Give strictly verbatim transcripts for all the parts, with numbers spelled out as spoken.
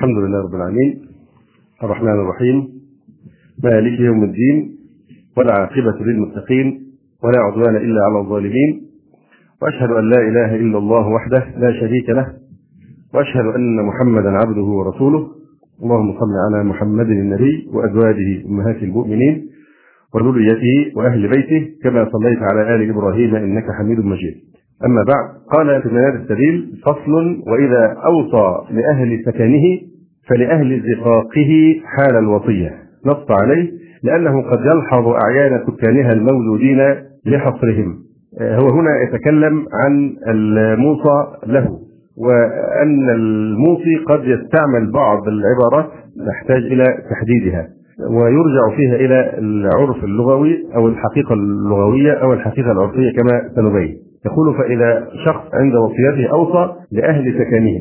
الحمد لله رب العالمين الرحمن الرحيم مالك يوم الدين، والعاقبة للمتقين، ولا عدوان إلا على الظالمين، وأشهد أن لا إله إلا الله وحده لا شريك له، وأشهد أن محمدا عبده ورسوله. اللهم صل على محمد النبي وأزواجه أمهات المؤمنين وذريته وأهل بيته كما صليت على آل إبراهيم إنك حميد مجيد. أما بعد، قال في منار السبيل: فصل: وإذا أوصى لأهل سكنه فلأهل زقاقه حال الوصية. نص عليه لأنه قد يلحظ أعيان سكانها الموجودين لحصرهم. هو هنا يتكلم عن الموصى له، وأن الموصي قد يستعمل بعض العبارات نحتاج إلى تحديدها، ويرجع فيها إلى العرف اللغوي أو الحقيقة اللغوية أو الحقيقة العرفية كما سنبين. يقول: فإذا شخص عند وصيته أوصى لأهل سكنه،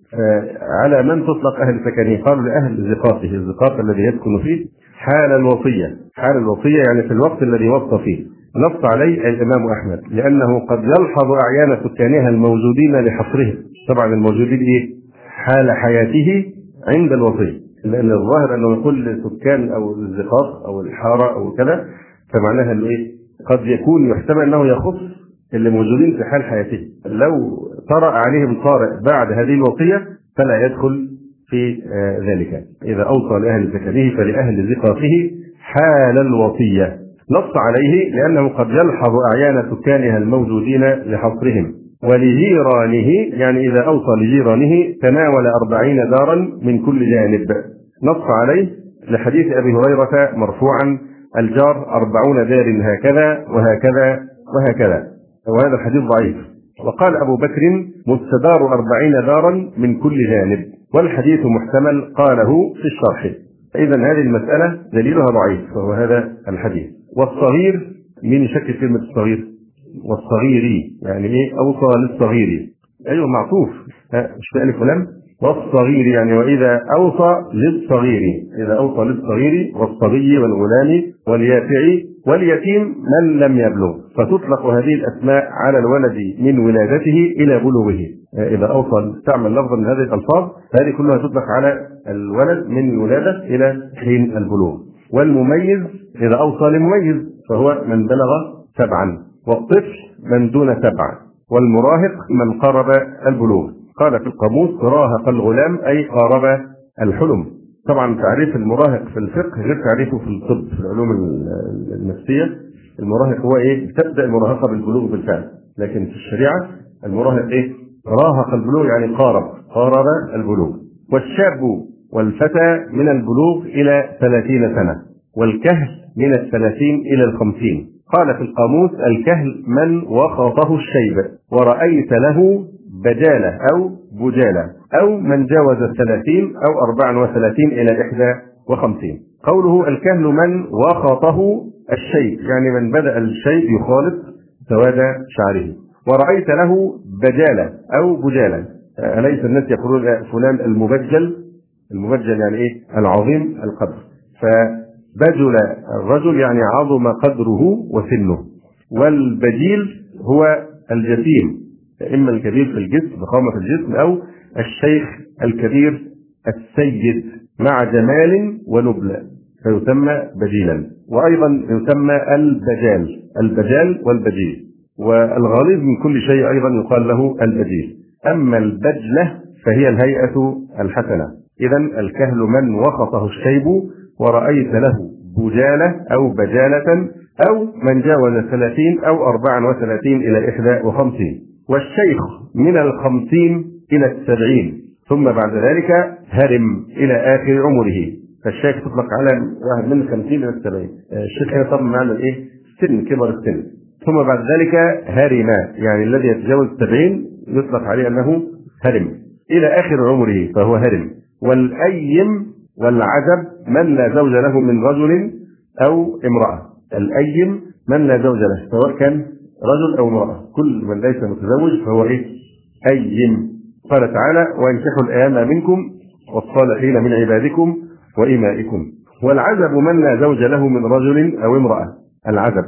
على من تطلق أهل سكنه؟ قالوا لأهل زقاقه، الزقاق الذي يسكن فيه حال الوصية. حال الوصية يعني في الوقت الذي وصى فيه. نص عليه الإمام أحمد لأنه قد يلحظ أعيان سكانها الموجودين لحصرهم. طبعا الموجودين إيه؟ حال حياته عند الوصية، لأن الظاهر أنه يقول سكان أو الزقاق أو الحارة أو كذا، فمعناها إيه؟ قد يكون يحتمل أنه يخص اللي موجودين في حال حياته. لو طرأ عليهم طارئ بعد هذه الوصية فلا يدخل في ذلك. إذا أوصى لأهل سكنه فلأهل زقاقه حال الوصية. نص عليه لأنه قد يلحظ أعيان سكانها الموجودين لحصرهم. ولجيرانه يعني إذا أوصى لجيرانه تناول أربعين دارا من كل جانب. نص عليه لحديث أبي هريرة مرفوعا: الجار أربعون دار هكذا وهكذا وهكذا، وهذا الحديث ضعيف. وقال أبو بكر: مستدار أربعين دارا من كل جانب، والحديث محتمل قاله في الشرح. إذن هذه المسألة دليلها ضعيف، وهو هذا الحديث. والصغير، مين يشكل كلمة الصغير؟ والصغيري يعني إيه؟ أوصى للصغير، أيوه معطوف، مش بألف ولام. والصغير يعني وإذا أوصى للصغير، إذا أوصى للصغير والصبي والغلام واليافع واليتيم من لم يبلغ، فتطلق هذه الأسماء على الولد من ولادته إلى بلوغه. إذا أوصى استعمل لفظا من هذه الألفاظ، هذه كلها تطلق على الولد من الولادة إلى حين البلوغ. والمميز إذا أوصى لمميز فهو من بلغ سبعا، والطفل من دون سبع، والمراهق من قرب البلوغ. قال في القاموس: راهق الغلام أي قارب الحلم. طبعا تعريف المراهق في الفقه غير تعريفه في الطب، في العلوم النفسية. المراهق هو إيه؟ تبدأ المراهقة بالبلوغ بالفعل، لكن في الشريعة المراهق إيه؟ راهق البلوغ يعني قارب قارب البلوغ. والشاب والفتى من البلوغ إلى ثلاثين سنة، والكهل من الثلاثين إلى الخمسين. قال في القاموس: الكهل من وخطه الشيب ورأيت له بجالة أو بجالة، أو من جاوز الثلاثين أو أربعا وثلاثين إلى إحدى وخمسين. قوله الكهل من وخطه الشيب يعني من بدأ الشيب يخالط سواد شعره. ورأيت له بجالة أو بجالة، أليس الناس يقولون فلان المبجل؟ المبجل يعني إيه؟ العظيم القدر. فبجل الرجل يعني عظم قدره وسنه. والبجيل هو الجسيم، إما الكبير في الجسم ضخامة في الجسم، أو الشيخ الكبير السيد مع جمال ونبل فيسمى بجيلا. وأيضا يسمى البجال، البجال والبجيل. والغليظ من كل شيء أيضا يقال له البجيل. أما البجلة فهي الهيئة الحسنة. إذن الكهل من وخطه الشيب ورأيت له بجالة أو بجالة، أو من جاوز الثلاثين أو أربعا وثلاثين إلى إحدى وخمسين. والشيخ من الخمسين إلى السبعين، ثم بعد ذلك هرم إلى آخر عمره. فالشيخ تطلق على واحد من الخمسين إلى السبعين. الشيخ هنا طبعا معنى الإيه؟ سن، كبر السن. ثم بعد ذلك هرم يعني الذي يتجاوز السبعين يطلق عليه أنه هرم إلى آخر عمره فهو هرم. والأيم والعزب من لا زوج له من رجل أو امرأة. الأيم من لا زوج له سواء كان رجل أو امرأة، كل من ليس متزوج فهو إيه؟ أيم. قال تعالى: وانكحوا الأيام منكم والصالحين من عبادكم وإمائكم. والعزب من لا زوج له من رجل أو امرأة، العزب.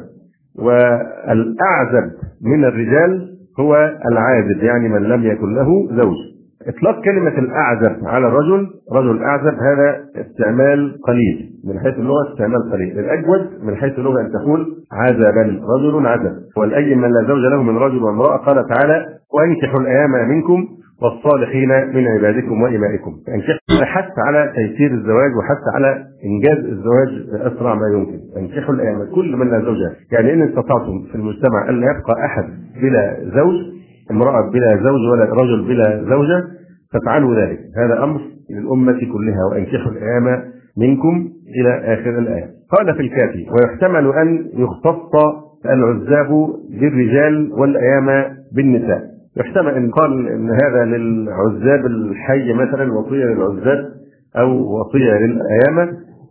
والأعزب من الرجال هو العازب يعني من لم يكن له زوج. إطلاق كلمة الأعزب على الرجل، رجل أعزب، هذا استعمال قليل من حيث اللغة، استعمال قليل. الأجود من حيث اللغة أن تقول عزبا، رجل عزب. والأي من لا زوج له من رجل وامرأة، قال تعالى وأنكحوا الأيام منكم والصالحين من عبادكم وإمائكم. أنكحوا حث على تيسير الزواج وحث على إنجاز الزواج بأسرع ما يمكن. أنكحوا الأيام، كل من لا زوج له، يعني إن استطعتم في المجتمع أن لا يبقى أحد بلا زوج، امرأة بلا زوج ولا رجل بلا زوجة، فافعلوا ذلك. هذا أمر للأمة كلها، وأنكحوا الأيام منكم إلى آخر الآية. قال في الكافي ويحتمل أن يختص العزاب بالرجال والأيام بالنساء. يحتمل أن قال أن هذا للعزاب الحي مثلا وصية للعزاب أو وصية للأيام،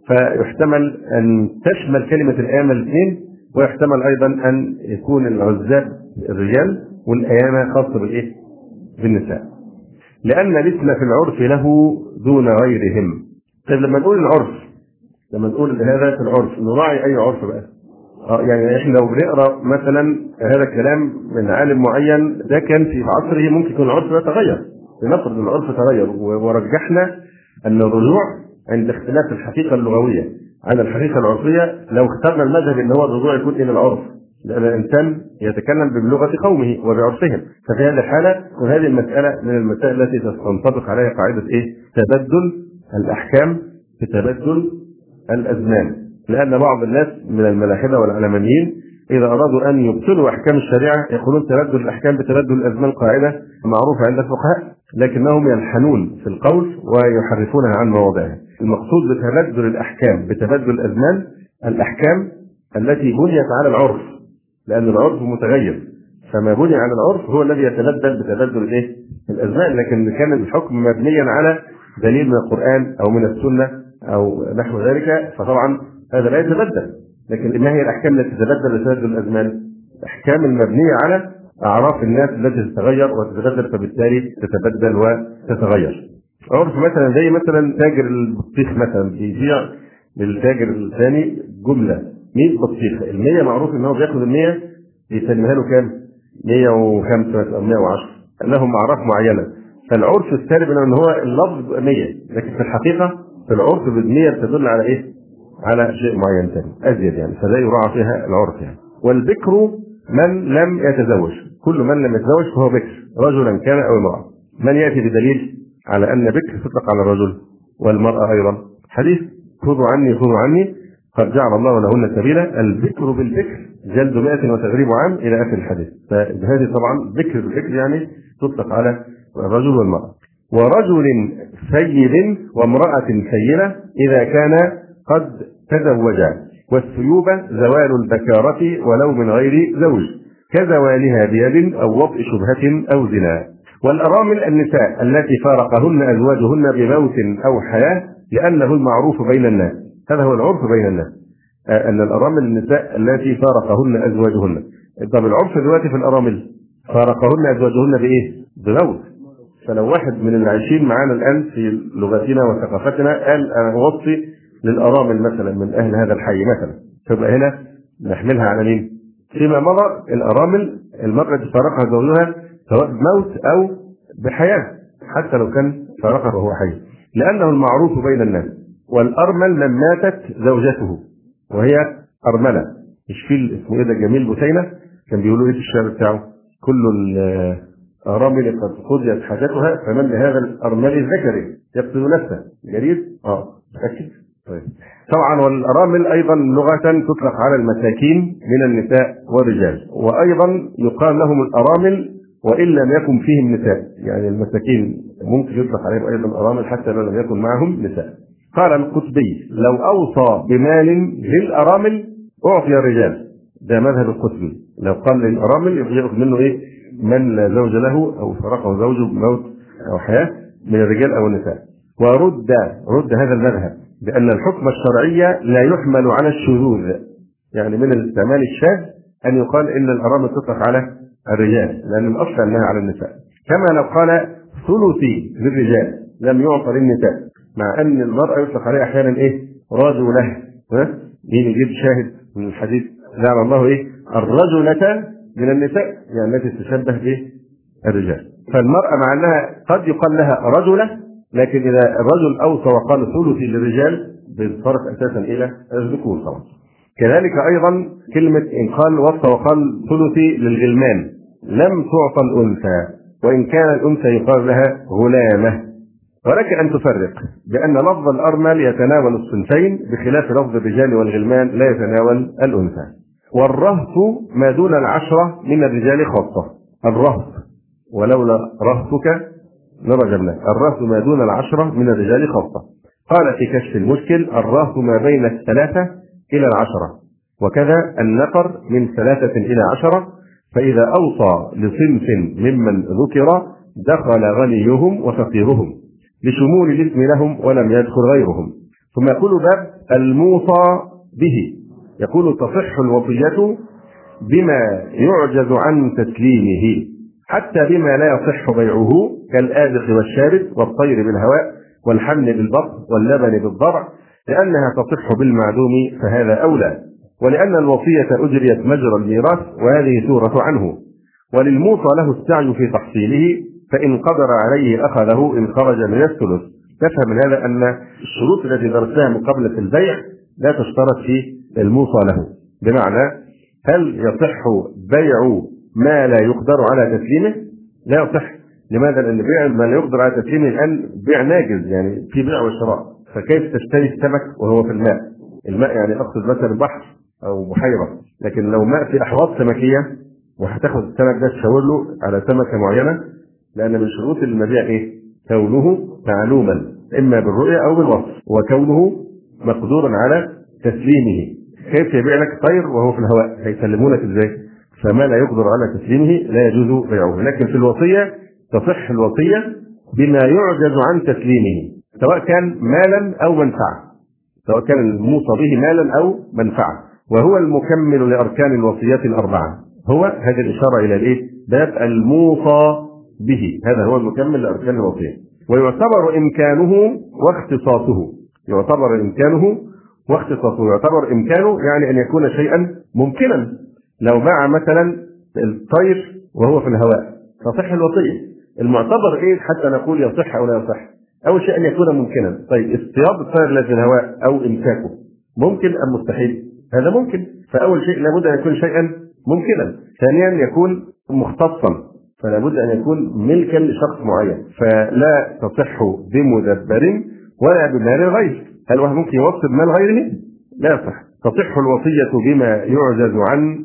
فيحتمل أن تشمل كلمة الأيام الاثنين، ويحتمل أيضا أن يكون العزاب الرجال والأيام خاصة بالإيه؟ بالنساء، لأن الاسم في العرف له دون غيرهم. طيب لما نقول العرف، لما نقول هذا في العرف، نراعي أي عرف بقى؟ اه يعني احنا لو بنقرا مثلا هذا الكلام من عالم معين، ده كان في عصره، ممكن يكون العرف ده تغير، لنفرض ان العرف تغير، ورجحنا ان الرجوع عند اختلاف الحقيقه اللغويه عن الحقيقه العرفيه، لو اخترنا المذهب ان هو الرجوع يكون الى العرف، لأن الإنسان يتكلم بلغة قومه وبعرفهم، ففي هذه الحالة وهذه المسألة من المسائل التي تنطبق عليها قاعدة إيه؟ تبدل الأحكام بتبدل الأزمان. لأن بعض الناس من الملاحدة والعلمانيين إذا أرادوا أن يبطلوا أحكام الشريعة يقولون تبدل الأحكام بتبدل الأزمان، قاعدة معروفة عند الفقهاء، لكنهم يلحنون في القول ويحرفونها عن مواضعها. المقصود بتبدل الأحكام بتبدل الأزمان الأحكام التي بنيت على العرف، لأن العرف متغير، فما بني على العرف هو الذي يتبدل بتبدل الايه؟ الأزمان. لكن كان الحكم مبنيا على دليل من القرآن أو من السنة أو نحو ذلك، فطبعا هذا لا يتبدل. لكن ما هي الأحكام التي تتبدل بتبدل الأزمان؟ الأحكام المبنية على أعراف الناس التي تتغير وتتبدل، فبالتالي تتبدل وتتغير. عرف مثلا زي مثلا تاجر البطيخ مثلا بيبيع للتاجر الثاني جملة مية بطيخة، المية معروف ان هو بياخد المية يسلمها له كام؟ مية وخمسة او مية وعشرة، لهم اعراف معينة. فالعرف السالب ان هو اللفظ مية، لكن في الحقيقة في العرف بالمية بتدل على ايه؟ على شيء معين ثاني ازيد يعني، فلا يراعى فيها العرف يعني. والبكر من لم يتزوج، كل من لم يتزوج فهو بكر، رجلا كان او امرأة. من يأتي بدليل على ان بكر تطلق على الرجل والمرأة ايضا؟ حديث خذوا عني خذوا عني قد جعل الله لهن سبيلا، البكر بالبكر جلد مئة وتغريب عام إلى آخر الحديث. فهذه طبعا بكر بالبكر يعني تطلق على الرجل والمرأة. ورجل سيد وامرأة سيدة إذا كان قد تزوجا، والسيوبة زوال البكارة ولو من غير زوج، كزوالها بيد أو وطء شبهة أو زنا. والأرامل النساء التي فارقهن أزواجهن بموت أو حياة، لأنه المعروف بين الناس، هذا هو العرف بين الناس، آه أن الأرامل النساء التي فارقهن أزواجهن. طب العرف دلوقتي في الأرامل فارقهن أزواجهن بإيه؟ بموت. فلو واحد من اللي عايشين معانا الآن في لغتنا وثقافتنا قال أنا أوصي للأرامل مثلا من أهل هذا الحي مثلا، تبقى هنا نحملها على مين؟ فيما مضى الأرامل المرأة التي فارقها زوجها سواء بموت أو بحياة، حتى لو كان فارقها وهو حي، لأنه المعروف بين الناس. والأرمل من ماتت زوجته وهي أرملة. مش في اسمه إيه ده جميل بوسينة كان بيقولوا إيه في الشعر بتاعه؟ كل الأرامل قد قضيت حاجتها فمن لهذا الأرمل الذكري يقتل نفسه. جريد؟ آه أكيد. طيب. طبعا والأرامل أيضا لغة تطلق على المساكين من النساء والرجال، وأيضا يقال لهم الأرامل وإن لم يكن فيهم نساء، يعني المساكين ممكن يطلق عليهم أيضا أرامل حتى لو لم يكن معهم نساء. قال القطبي لو أوصى بمال للأرامل أعطي الرجال، ده مذهب القطبي، لو قال للأرامل يأخذ منه إيه؟ من لا زوج له أو فرقه زوجه بموت أو حياة من الرجال أو النساء. ورد رد هذا المذهب بأن الحكم الشرعي لا يحمل على الشذوذ، يعني من الاستعمال الشاذ أن يقال إن الأرامل تطلق على الرجال، لأن الأصل أنها على النساء. كما لو قال ثلثي للرجال لم يعطى للنساء، مع أن المرأة يطلق عليها أحيانا إيه؟ رجلة. ها؟ مين يجيب شاهد من الحديث؟ جعل الله إيه؟ الرجلة من النساء، يعني التي تشبه به الرجال. فالمرأة مع أنها قد يقال لها رجلة، لكن إذا الرجل أوصى وقال ثلث للرجال بيتصرف أساسا إلى الذكور طبعا. كذلك أيضا كلمة إن قال وصى وقال ثلث للغلمان لم تعطى الأنثى، وإن كان الأنثى يقال لها غلامة. ولك أن تفرق بأن لفظ الأرمل يتناول الصنفين بخلاف لفظ الرجال والغلمان لا يتناول الأنثى. والرهط ما دون العشرة من الرجال خاصة، الرهط ولولا رهطك لرجمناك، الرهط ما دون العشرة من الرجال خاصة. قال في كشف المشكل الرهط ما بين الثلاثة إلى العشرة، وكذا النفر من ثلاثة إلى عشرة، فإذا أوصى لصنف ممن ذكر دخل غنيهم وفقيرهم لشمول الاسم لهم ولم يدخل غيرهم. ثم يقول باب الموصى به، يقول تصح الوصية بما يعجز عن تسليمه، حتى بما لا يصح بيعه كالآذخ والشارب والطير بالهواء والحمل بالبطن واللبن بالضرع، لأنها تصح بالمعدوم فهذا أولى، ولأن الوصية أجريت مجرى الميراث وهذه سورة عنه. وللموصى له السعي في تحصيله، فإن قدر عليه أخذه إن خرج من الثلث. تفهم من هذا أن الشروط التي درسناها من قبل في البيع لا تشترط في الموصى له، بمعنى هل يصح بيع ما لا يقدر على تسليمه؟ لا يصح. لماذا؟ لأن بيع ما لا يقدر على تسليمه الآن بيع ناجز، يعني في بيع وشراء، فكيف تشتري السمك وهو في الماء؟ الماء يعني أقصد مثلا بحر أو بحيرة، لكن لو ماء في أحواض سمكية وهتاخد السمك ده تشاور له على سمكة معينة، لأن من شروط المبيع إيه؟ كونه معلوما إما بالرؤية أو بالوصف، وكونه مقدورا على تسليمه. كيف يبيع لك طير وهو في الهواء؟ هيسلمونك إزاي؟ فما لا يقدر على تسليمه لا يجوز بيعه. لكن في الوصية تصح الوصية بما يعجز عن تسليمه، سواء كان مالا أو منفعة، سواء كان الموصى به مالا أو منفعة، وهو المكمل لأركان الوصية الأربعة. هو هذه الإشارة إلى الإيه؟ باب الموصى به، هذا هو المكمل لأركان الوصية. ويعتبر إمكانه واختصاصه، يعتبر إمكانه واختصاصه. يعتبر إمكانه يعني أن يكون شيئا ممكنا. لو باع مثلا الطير وهو في الهواء تصح الوصية. المعتبر إيه حتى نقول يصح أو لا يصح؟ أول شيء أن يكون ممكنا. طيب اصطياد الطير الذي في الهواء أو إمساكه ممكن أم مستحيل؟ هذا ممكن. فأول شيء لابد أن يكون شيئا ممكنا. ثانيا يكون مختصا، فلا بد أن يكون ملكا لشخص معين، فلا تصح بمدبر ولا بمال غيره. هل واحد ممكن يوصي بمال غيره؟ لا يصح. تصح الوصية بما يعجز عن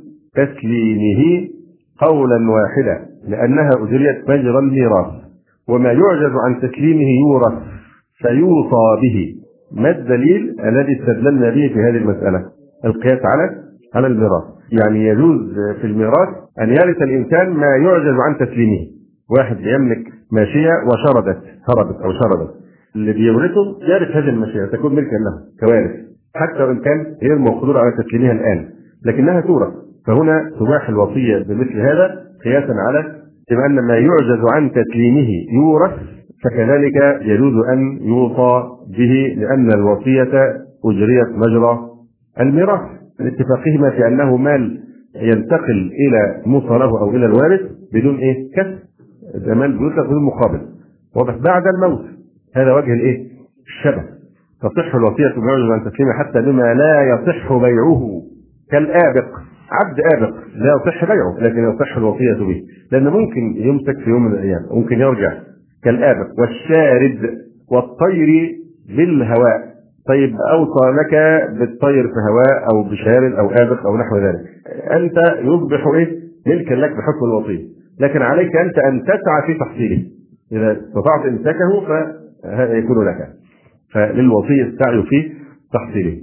تسليمه قولا واحدا، لأنها أجريت مجرى الميراث. وما يعجز عن تسليمه يورث فيوصى به. ما الدليل الذي استدللنا به في هذه المسألة؟ القياس على على الميراث. يعني يجوز في الميراث أن يرث الإنسان ما يعجز عن تسليمه. واحد يملك ماشية وشردت هربت أو شردت، اللي بيورثه يرث هذه الماشية، تكون ملكا له كوارث، حتى وإن كان غير مقدور على تسليمها الآن، لكنها تورث. فهنا تباح الوصية بمثل هذا قياسا على بما أن ما يعجز عن تسليمه يورث، فكذلك يجوز أن يوصى به، لأن الوصية أجريت مجرى الميراث لاتفاقهما في أنه مال ينتقل إلى موصى له أو إلى الوارث بدون إيه؟ كسب. ده مال بيطلق بدون مقابل، واضح، بعد الموت. هذا وجه الإيه؟ الشبه. تصح الوصية بما يعجز عن تسليمه حتى بما لا يصح بيعه كالآبق. عبد آبق لا يصح بيعه لكن يصح الوصية به، لأنه ممكن يمسك في يوم من الأيام، ممكن يرجع. كالآبق والشارد والطير بالهواء. طيب أوصى لك بالطير في هواء أو بشارد أو آبق أو نحو ذلك، أنت يصبح إيه؟ ملكا لك بحكم الوصية، لكن عليك أنت أن تسعى في تحصيله. إذا استطعت إمساكه فهذا يكون لك، فللوصية السعي في تحصيله.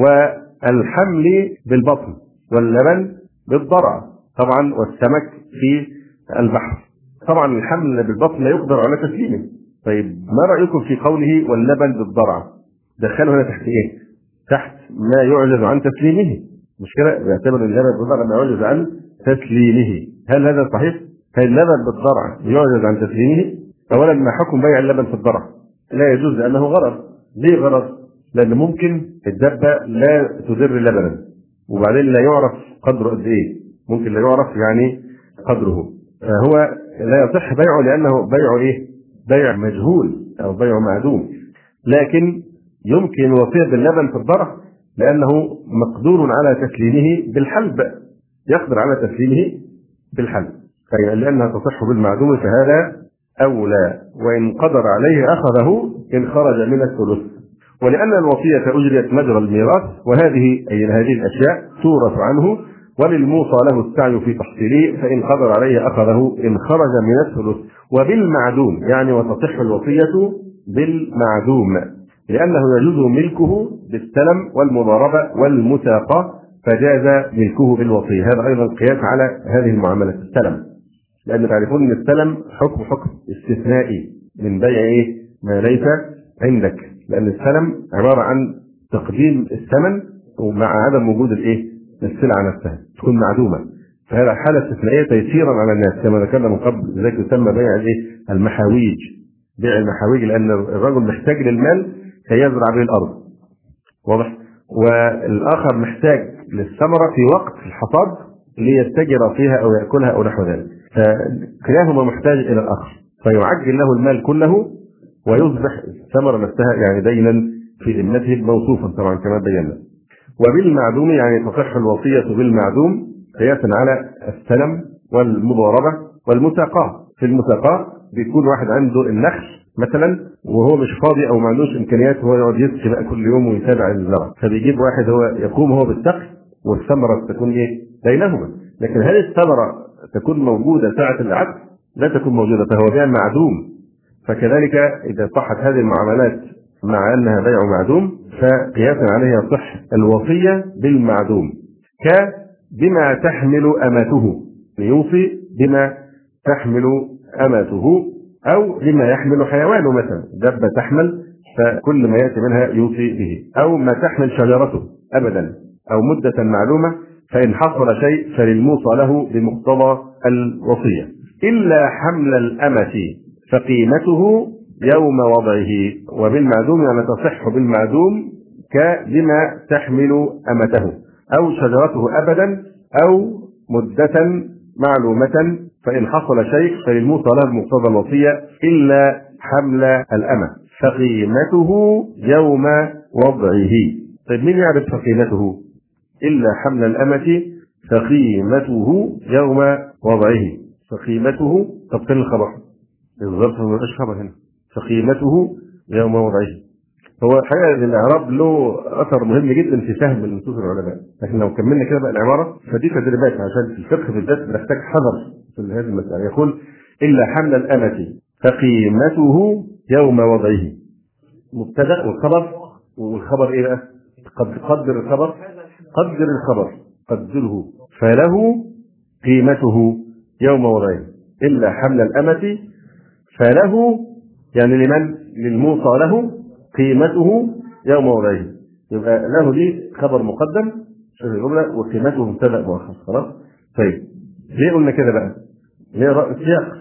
والحمل بالبطن واللبن بالضرع طبعا، والسمك في البحر. طبعا الحمل بالبطن لا يقدر على تسليمه. طيب ما رأيكم في قوله واللبن بالضرع؟ دخلوا هنا تحت ايه؟ تحت ما يعجز عن تسليمه. مش كده؟ بيعتبر اللبن بالضرع ما يعجز عن تسليمه. هل هذا صحيح؟ هل اللبن بالضرع يعجز عن تسليمه؟ اولا ما حكم بيع اللبن في الضرع؟ لا يجوز لانه غرض. ليه غرض؟ لان ممكن الدبه لا تدر لبنا، وبعدين لا يعرف قدره قد ايه، ممكن لا يعرف يعني قدره. فهو لا يصح بيعه لأنه بيع إيه؟ بيع مجهول أو بيع معدوم. لكن يمكن الوصية باللبن في الضرع لأنه مقدور على تسليمه بالحلب، يقدر على تسليمه بالحلب، لأنها تصح بالمعدوم فهذا أولى، وإن قدر عليه أخذه إن خرج من الثلث. ولأن الوصية أجريت مجرى الميراث، وهذه أي هذه الأشياء تورث عنه، وللموصى له السعي في تحصيله، فإن قدر عليه أخذه إن خرج من الثلث. وبالمعدوم يعني وتصح الوصية بالمعدوم لأنه يجوز ملكه بالسلم والمضاربة والمساقة، فجاز ملكه بالوصية. هذا أيضا قياس على هذه المعاملة السلم، لأن تعرفون أن السلم حكم حكم استثنائي من بيع إيه؟ ما ليس عندك، لأن السلم عبارة عن تقديم الثمن ومع عدم وجود الإيه؟ السلعة نفسها تكون معدومة، فهذا حالة استثنائية تيسيرا على الناس كما ذكرنا من قبل. لذلك يسمى بيع الإيه؟ المحاويج، بيع المحاويج، لأن الرجل محتاج للمال كي يزرع به الأرض، واضح؟ والآخر محتاج للثمرة في وقت الحصاد ليتجر فيها أو يأكلها أو نحو ذلك، فكلاهما محتاج إلى الآخر، فيعجل له المال كله ويصبح الثمرة نفسها يعني دينا في ذمته موصوفا طبعا كما بينا. وبالمعدوم يعني تصح الوصية بالمعدوم قياسا على السلم والمضاربة والمساقاة. في المساقاة بيكون واحد عنده النخل مثلا وهو مش فاضي او ما عندوش امكانيات، هو يقعد يسقي بقى كل يوم ويتابع الزرع، فبيجيب واحد هو يقوم هو بالسقي والثمرة تكون ايه؟ بينهما. لكن هل الثمرة تكون موجودة ساعة العقد؟ لا تكون موجودة، فهو بيع معدوم. فكذلك إذا صحت هذه المعاملات مع أنها بيع معدوم فقياسا عليه يصح الوصية بالمعدوم، كبما تحمل أمته، يوصي بما تحمل أمته أو بما يحمل حيوانه، مثلا دبة تحمل فكل ما يأتي منها يوصي به، أو ما تحمل شجرته أبدا أو مدة معلومة، فإن حصل شيء فللموصى له بمقتضى الوصية، إلا حمل الأمة فقيمته يوم وضعه. وبالمعدوم يعني تصح بالمعدوم كبما تحمل أمته أو شجرته أبدا أو مدة معلومة، فإن حصل شيء فللموصى له بمقتضى الوصية إلا حمل الأمة فقيمته يوم وضعه. طيب مين يعرف فقيمته؟ إلا حمل الأمة فقيمته يوم وضعه. فقيمته طب فين الخبر؟ بالضبط ما فيش خبر هنا. فقيمته يوم وضعه. هو الحقيقة الإعراب له أثر مهم جدا في فهم النصوص العلماء، لكن لو كملنا كده بقى العبارة فدي تدريبات عشان في الفقه بالذات بنحتاج حذر في هذه المسألة. يقول إلا حمل الأمة فقيمته يوم وضعه، مبتدأ والخبر، والخبر إيه بقى؟ قد قدر الخبر، قدر الخبر قدره، فله قيمته يوم وضعه. إلا حمل الأمة فله يعني لمن؟ للموصى له قيمته يوم وضعه. يبقى له دي خبر مقدم شبه الجملة وقيمته مبتدأ مؤخر. خلاص؟ طيب ليه قلنا كده بقى؟ ليه رأي السياق؟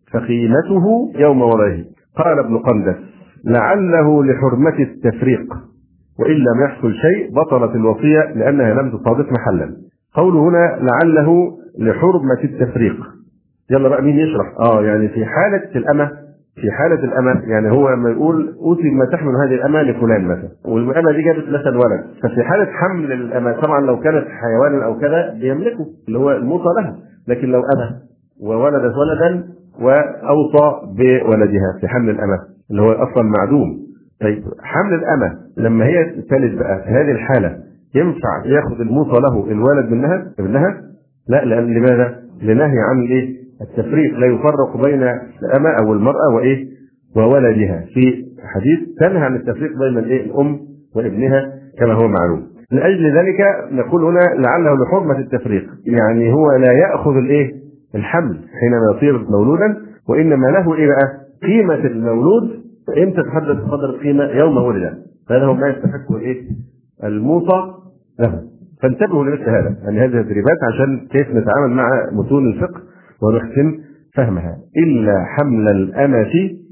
فقيمته يوم وضعه. قال ابن قندس لعله لحرمة التفريق وإن لم يحصل شيء بطلت الوصية لأنها لم تصادف محلا. قوله هنا لعله لحرمة التفريق، يلا بقى مين يشرح؟ اه يعني في حالة الأمة، في حالة الأمة يعني هو لما يقول أوصي ما تحمل هذه الأمة لفلان مثلا، والأمة دي جابت مثلا ولد، ففي حالة حمل الأمة طبعا لو كانت حيوانا أو كذا بيملكه اللي هو الموصى لها، لكن لو أمة وولدت ولدا وأوصى بولدها في حمل الأمة اللي هو أصلا معدوم. طيب حمل الأمة لما هي تلد بقى في هذه الحالة ينفع ياخذ الموصى له الولد منها ابنها؟ لا، لأن لماذا؟ لنهي عن الايه؟ التفريق، لا يفرق بين الأمة أو المرأة وإيه؟ وولدها، في حديث تنهى عن التفريق بين الايه؟ الأم وابنها كما هو معلوم. لأجل ذلك نقول هنا لعله لحرمة التفريق، يعني هو لا يأخذ الايه؟ الحمل حينما يصير مولودا، وإنما له ايه بقى؟ قيمة المولود. امتى تحدد قدر القيمة؟ يوم ولد، فهذا هو ما يستحق الايه؟ الموصى له. فانتبهوا لمثل هذا، يعني هذه التدريبات عشان كيف نتعامل مع متون الفقه ونحسن فهمها. إلا حمل الأمة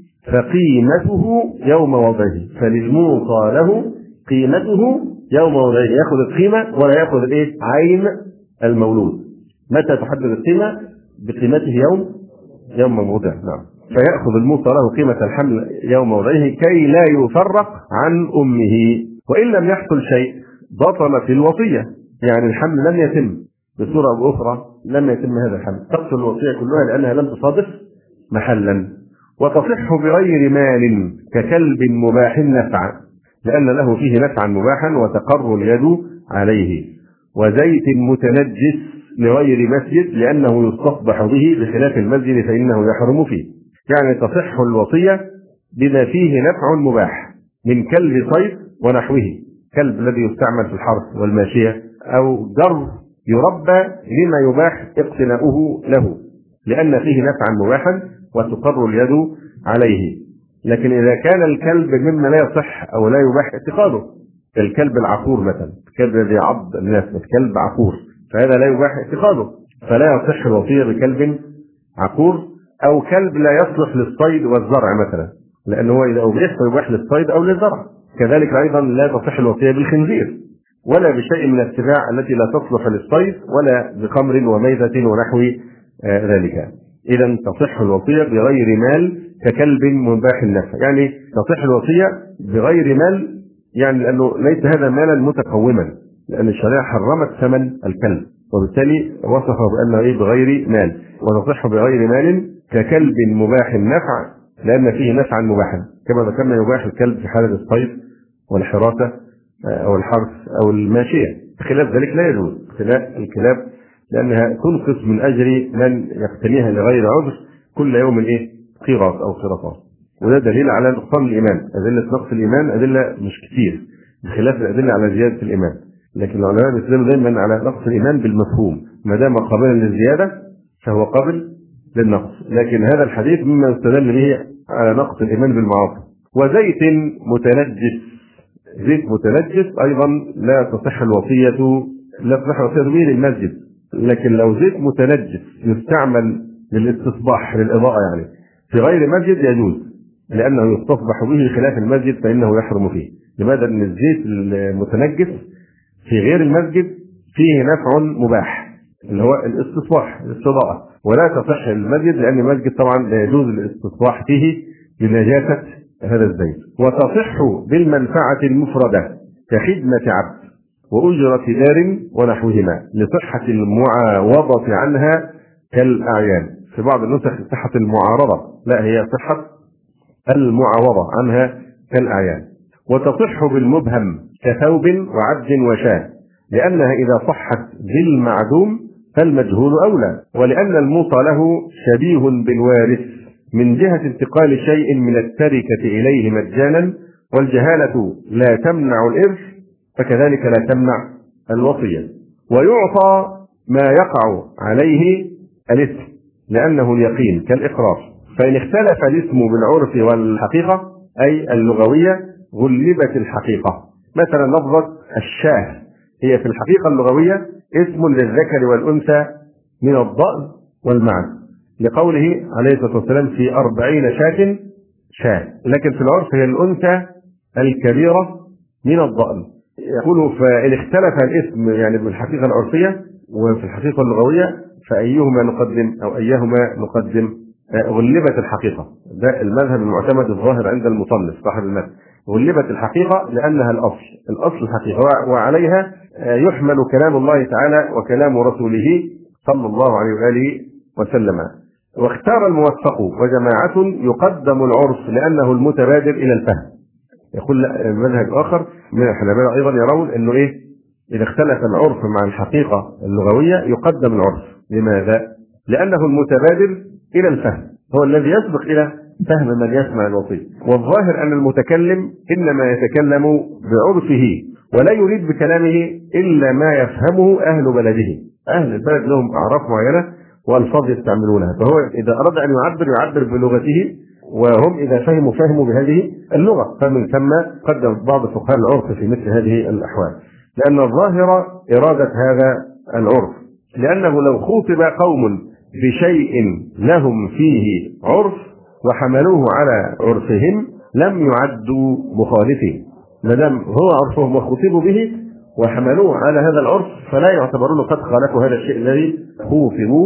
فقيمته يوم وضعه، فللموصى له قيمته يوم وضعه، يأخذ القيمة ولا يأخذ الايه؟ عين المولود. متى تحدد القيمة؟ بقيمته يوم يوم موضعه. نعم. فيأخذ الموصى له قيمة الحمل يوم موضعه كي لا يفرق عن أمه، وإن لم يحصل شيء بطلت الوصية، يعني الحمل لم يتم بصورة أو أخرى، لم يتم هذا الحمل، تبطل الوصية كلها لأنها لم تصادف محلا. وتصح بغير مال ككلب مباح نفعا، لأن له فيه نفعا مباحا وتقر اليد عليه. وزيت متنجس لغير مسجد لأنه يستصبح به بخلاف المسجد فإنه يحرم فيه. يعني تصح الوصية بما فيه نفع مباح من كلب صيد ونحوه، كلب الذي يستعمل في الحرث والماشية، أو جر يربى لما يباح اقتناؤه له لأن فيه نفعا مباحا وتقر اليد عليه. لكن إذا كان الكلب مما لا يصح أو لا يباح اتخاذه، كالكلب العقور مثلا، الكلب الذي يعض الناس، كلب عقور، فهذا لا يباح اتخاذه، فلا يصح الوصية بكلب عقور. أو كلب لا يصلح للصيد والزرع مثلا، لأنه إذا أبيح فيباح للصيد أو للزرع. كذلك أيضا لا تصح الوصية بالخنزير ولا بشيء من السباع التي لا تصلح للصيد، ولا بخمر وميتة ونحو ذلك. إذا تصح الوصية بغير مال ككلب مباح النفع، يعني تصح الوصية بغير مال، يعني لأنه ليس هذا مالا متقوما، لأن الشريعة حرمت ثمن الكلب وبالتالي وصفه بأنه إيه بغير مال. وتصح بغير مال ككلب مباح النفع لأن فيه نفعا مباحا، كما ذكرنا يباح الكلب في حالة الصيد والحراسة أو الحرث أو الماشية، خلاف ذلك لا يجوز اقتناء الكلاب لأنها تنقص من أجر من يقتنيها لغير عذر كل يوم إيه قيراط أو قيراطات. وده دليل على نقصان الإيمان. أدلة نقص الإيمان أدلة مش كتير بخلاف الأدلة على زيادة الإيمان، لكن العلماء بيتكلموا دايما على نقص الإيمان بالمفهوم، ما دام قابلا للزيادة فهو قابل للنقص. لكن هذا الحديث مما يستدل به على نقص الإيمان بالمعاصي. وزيت متنجس، زيت متنجس أيضا لا تصح الوصية لا تصح الوصية به للمسجد، لكن لو زيت متنجس يستعمل للاستصباح للإضاءة يعني في غير مسجد يجوز، لأنه يستصبح به خلاف المسجد فإنه يحرم فيه. لماذا؟ أن الزيت المتنجس في غير المسجد فيه نفع مباح اللي هو الاستصباح الاستضاءة، ولا تصح المسجد لأن المسجد طبعا لا يجوز الاستصباح فيه لنجاسة هذا الزيت. وتصح بالمنفعة المفردة كخدمة عبد وأجرة دار ونحوهما لصحة المعاوضة عنها كالأعيان. في بعض النسخ صحة المعارضة، لا هي صحة المعاوضة عنها كالأعيان. وتصح بالمبهم كثوب وعبد وشاة لأنها إذا صحت بالمعدوم فالمجهول أولى، ولأن الموصى له شبيه بالوارث من جهة انتقال شيء من التركة إليه مجانا، والجهالة لا تمنع الإرث فكذلك لا تمنع الوصية. ويعطى ما يقع عليه الاسم لأنه اليقين كالإقرار، فإن اختلف الاسم بالعرف والحقيقة أي اللغوية غلبت الحقيقة. مثلا لفظة الشاه هي في الحقيقة اللغوية اسم للذكر والأنثى من الضأن والمعز، لقوله عليه الصلاة والسلام في أربعين شاة شاه، لكن في العرف هي الأنثى الكبيرة من الضأن. يقول فإن اختلف الاسم يعني بالحقيقة العرفية وفي الحقيقة اللغوية فأيهما نقدم أو أيهما نقدم غلبت الحقيقة. ده المذهب المعتمد الظاهر عند المصنف صاحب المذهب، غلبت الحقيقة لأنها الأصل، الأصل الحقيقة، وعليها يحمل كلام الله تعالى وكلام رسوله صلى الله عليه وآله وسلم. واختار الموفق وجماعة يقدم العرف لأنه المتبادر إلى الفهم. يقول منهج آخر من الحنابلة أيضا يرون أنه إيه إذا اختلف العرف مع الحقيقة اللغوية يقدم العرف. لماذا؟ لأنه المتبادر إلى الفهم، هو الذي يسبق إلى فهم من يسمع الوصية. والظاهر أن المتكلم إنما يتكلم بعرفه ولا يريد بكلامه إلا ما يفهمه أهل بلده. أهل البلد لهم أعراف معينة والفاظ يستعملونها، فهو إذا أراد أن يعبر يعبر بلغته، وهم إذا فهموا فهموا بهذه اللغة. فمن ثم قدم بعض فقهاء العرف في مثل هذه الأحوال، لأن الظاهر إرادة هذا العرف، لأنه لو خوطب قوم بشيء لهم فيه عرف وحملوه على عرفهم لم يعدوا مخالفين، ما دام هو عرفهم وخطبوا به وحملوه على هذا العرف فلا يعتبرون قد خالفوا هذا الشيء الذي خوطبوا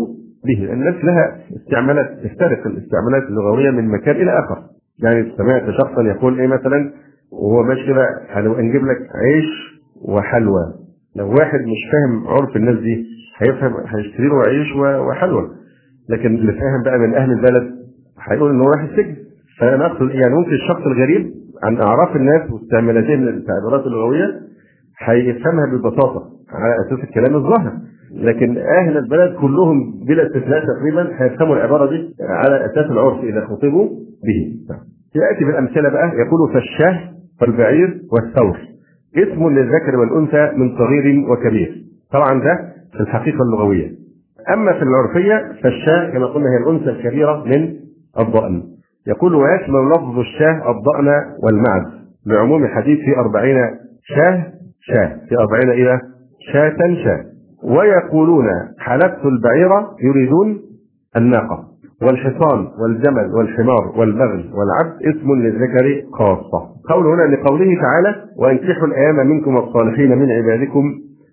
به. الناس لها استعمالات تفترق الاستعمالات اللغويه من مكان الى اخر. يعني سمعت شخصا يقول ايه مثلا وهو ماشي كده هنجيب لك عيش وحلوى. لو واحد مش فاهم عرف الناس دي هيفهم هيشتري له عيش وحلوى، لكن اللي فاهم بقى من اهل البلد هيقول انه راح السجن. فانا اقصد يعني ممكن الشخص الغريب عن اعراف الناس واستعمالاتهم للتعبيرات اللغويه هيفهمها ببساطه على اساس الكلام الظاهر، لكن اهل البلد كلهم بلا استثناء تقريبا هيفهموا العباره دي على اساس العرف اذا خطبوا به. ياتي بالامثله بقى يقول فالشاه والبعير والثور اسم للذكر والانثى من صغير وكبير. طبعا ده في الحقيقه اللغويه. اما في العرفيه فالشاه كما قلنا هي الانثى الكبيره من الضأن. يقول ويشمل لفظ الشاه الضأن والمعز لعموم حديث في أربعين شاه شاه في أربعين إلى شاة شاه. ويقولون حلبت البعيرة يريدون الناقة، والحصان والجمل والحمار والبغل والعبد اسم للذكر خاصة. قول هنا لقوله تعالى وانكحوا الأيام منكم الصالحين من عبادكم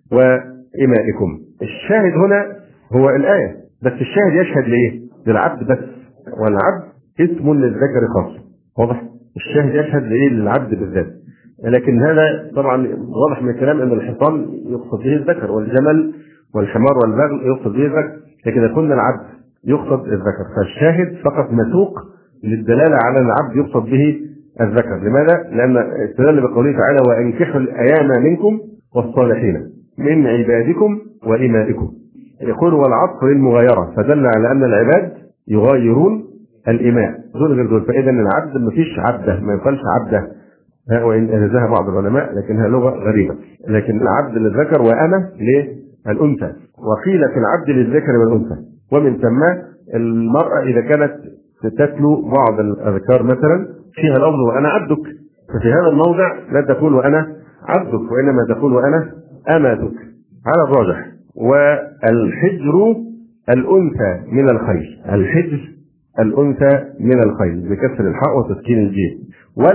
وإمائكم. الشاهد هنا هو الآية، بس الشاهد يشهد لإيه؟ للعبد بس، والعبد اسم للذكر خاصة. واضح؟ الشاهد يشهد لإيه؟ للعبد بالذات. لكن هذا طبعا واضح من الكلام ان الحصان يقصد به الذكر، والجمل والحمار والبغل يقصد به الذكر، لكن اذا كنا العبد يقصد الذكر فالشاهد فقط مسوق للدلاله على ان العبد يقصد به الذكر. لماذا؟ لان استدل بقوله تعالى وانكحوا الايام منكم والصالحين من عبادكم وإمائكم. يقول والعطف للمغايره فدل على ان العباد يغايرون الإماء دول غير دول. فاذا العبد ما فيش عبده، ما يقالش عبده، وإن أجازها بعض العلماء لكنها لغة غريبة. لكن العبد للذكر وأنا للأنثى. وقيل في العبد للذكر والأنثى. ومن ثم المرأة إذا كانت تتلو بعض الأذكار مثلا فيها لفظ وأنا عبدك، ففي هذا الموضع لا تقول وأنا عبدك وإنما تقول وأنا أماتك على الراجح. والحجر الأنثى من الخيل، الحجر الأنثى من الخيل بكسر الحاء وتسكين الجيم.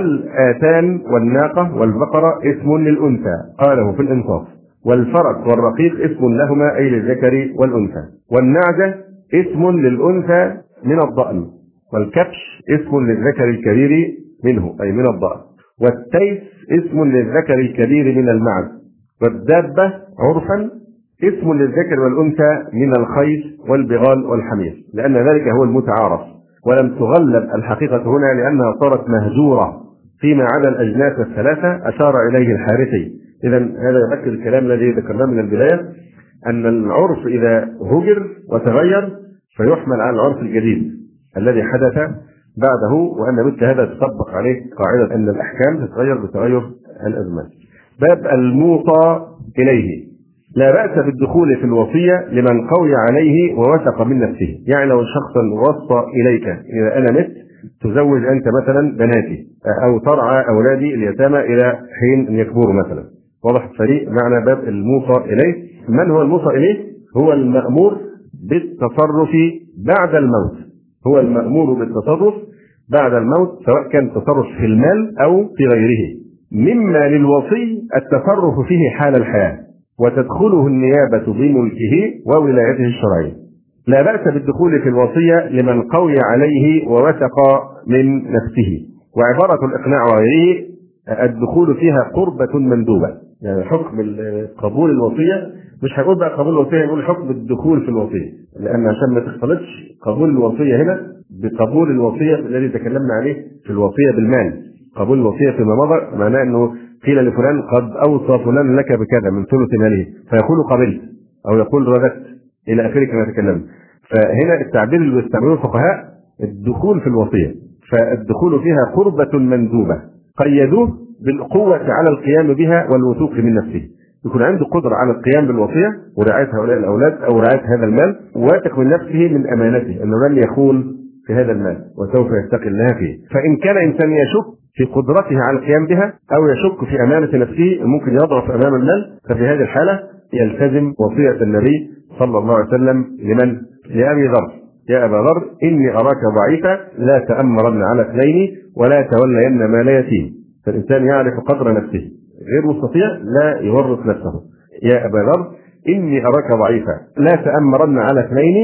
والآتان والناقة والبقرة اسم للأنثى قاله في الإنصاف. والفرس والرقيق اسم لهما أي للذكر والأنثى. والنعجة اسم للأنثى من الضأن. والكبش اسم للذكر الكبير منه أي من الضأن. والتيس اسم للذكر الكبير من المعز. والدابة عرفا اسم للذكر والأنثى من الخيل والبغال والحمير، لأن ذلك هو المتعارف، ولم تغلب الحقيقة هنا لأنها صارت مهجورة فيما عدا الأجناس الثلاثة أشار إليه الحارثي. إذا هذا يؤكد الكلام الذي ذكرناه من البداية أن العرف إذا هجر وتغير فيحمل على العرف الجديد الذي حدث بعده، وأن مثل هذا تطبق عليه قاعدة أن الأحكام تتغير بتغير الأزمان. باب الموصى إليه. لا بأس بالدخول في الوصية لمن قوي عليه ووثق من نفسه. يعني لو الشخص وصى إليك إذا أنا مت تزوج أنت مثلا بناتي أو ترعى أولادي اليتامى إلى حين أن يكبروا مثلا. واضح؟ فريق معنى باب الموصى إليه. من هو الموصى إليه؟ هو المأمور بالتصرف بعد الموت. هو المأمور بالتصرف بعد الموت سواء كان تصرف في المال أو في غيره، مما للوصي التصرف فيه حال الحياة وتدخله النيابة بملكه وولايته الشرعية. لا بأس بالدخول في الوصية لمن قوي عليه ووثق من نفسه. وعبارة الإقناع وغيره الدخول فيها قربة مندوبة. يعني حكم قبول الوصية مش هيقول بقى قبول الوصية، يقول حكم الدخول في الوصية، لأن عشان ما تختلطش قبول الوصية هنا بقبول الوصية الذي تكلمنا عليه في الوصية بالمال. قبول الوصية فيما مضى معناه أنه قيل لفلان قد أوصى فلان لك بكذا من ثلث ماله فيقول قبلت أو يقول رددت إلى آخره كما تكلمنا. فهنا التعبير اللي بيستعملوه الفقهاء الدخول في الوصية، فالدخول فيها قربة مندوبة قيدوه بالقوة على القيام بها والوثوق من نفسه. يكون عنده قدرة على القيام بالوصية ورعاية هؤلاء الأولاد أو رعاية هذا المال، واثق من نفسه من أمانته أنه لن يخون في هذا المال وسوف يتقي الله فيه. فإن كان إنسان يشك في قدرته على القيام بها أو يشك في أمانة نفسه ممكن يضعف أمام المال، ففي هذه الحالة يلتزم وصية النبي صلى الله عليه وسلم لمن؟ لأبي ذر. يا أبا ذر إني أراك ضعيفا لا تأمرن على اثنين ولا تولين مال يتيم. فالإنسان يعرف قدر نفسه غير مستطيع لا يورط نفسه. يا أبا ذر إني أراك ضعيفا لا تأمرن على اثنين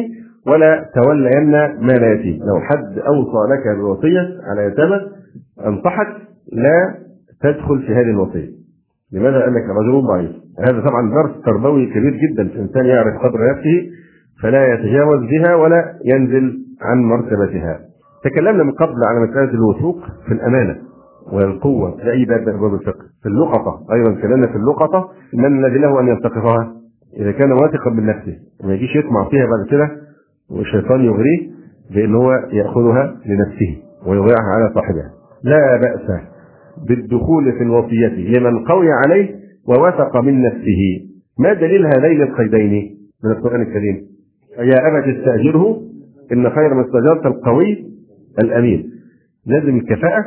ولا تولين ما لا يتيم. لو حد أوصى لك بوصية على يتامى أنصحك لا تدخل في هذه الوصية. لماذا؟ لأنك رجل ضعيف. هذا طبعا درس تربوي كبير جدا في الإنسان يعرف قدر نفسه فلا يتجاوز بها ولا ينزل عن مرتبتها. تكلمنا من قبل على مسألة الوثوق في الأمانة والقوة في أي باب من أبواب الفقه. في اللقطة أيضا تكلمنا في اللقطة من الذي له أن يلتقطها إذا كان واثقا من نفسه، ما يجيش يطمع فيها بعد كده والشيطان يغريه بأن هو يأخذها لنفسه ويضيعها على صاحبها. لا بأس بالدخول في الوصية لمن قوي عليه ووثق من نفسه. ما دليل هذين القيدين من القرآن الكريم؟ يا أبت استأجره إن خير ما استأجرت القوي الأمين. لازم الكفاءة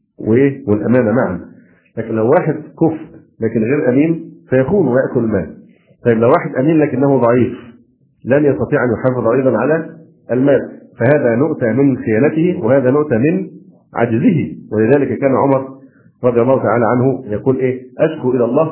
والأمانة معا. لكن لو واحد كفء لكن غير أمين فيخون ويأكل المال. طيب لو واحد أمين لكنه ضعيف لن يستطيع أن يحافظ أيضا على المال، فهذا نؤتى من خيانته وهذا نؤتى من عجزه. ولذلك كان عمر رضي الله تعالى عنه يقول إيه؟ أشكو إلى الله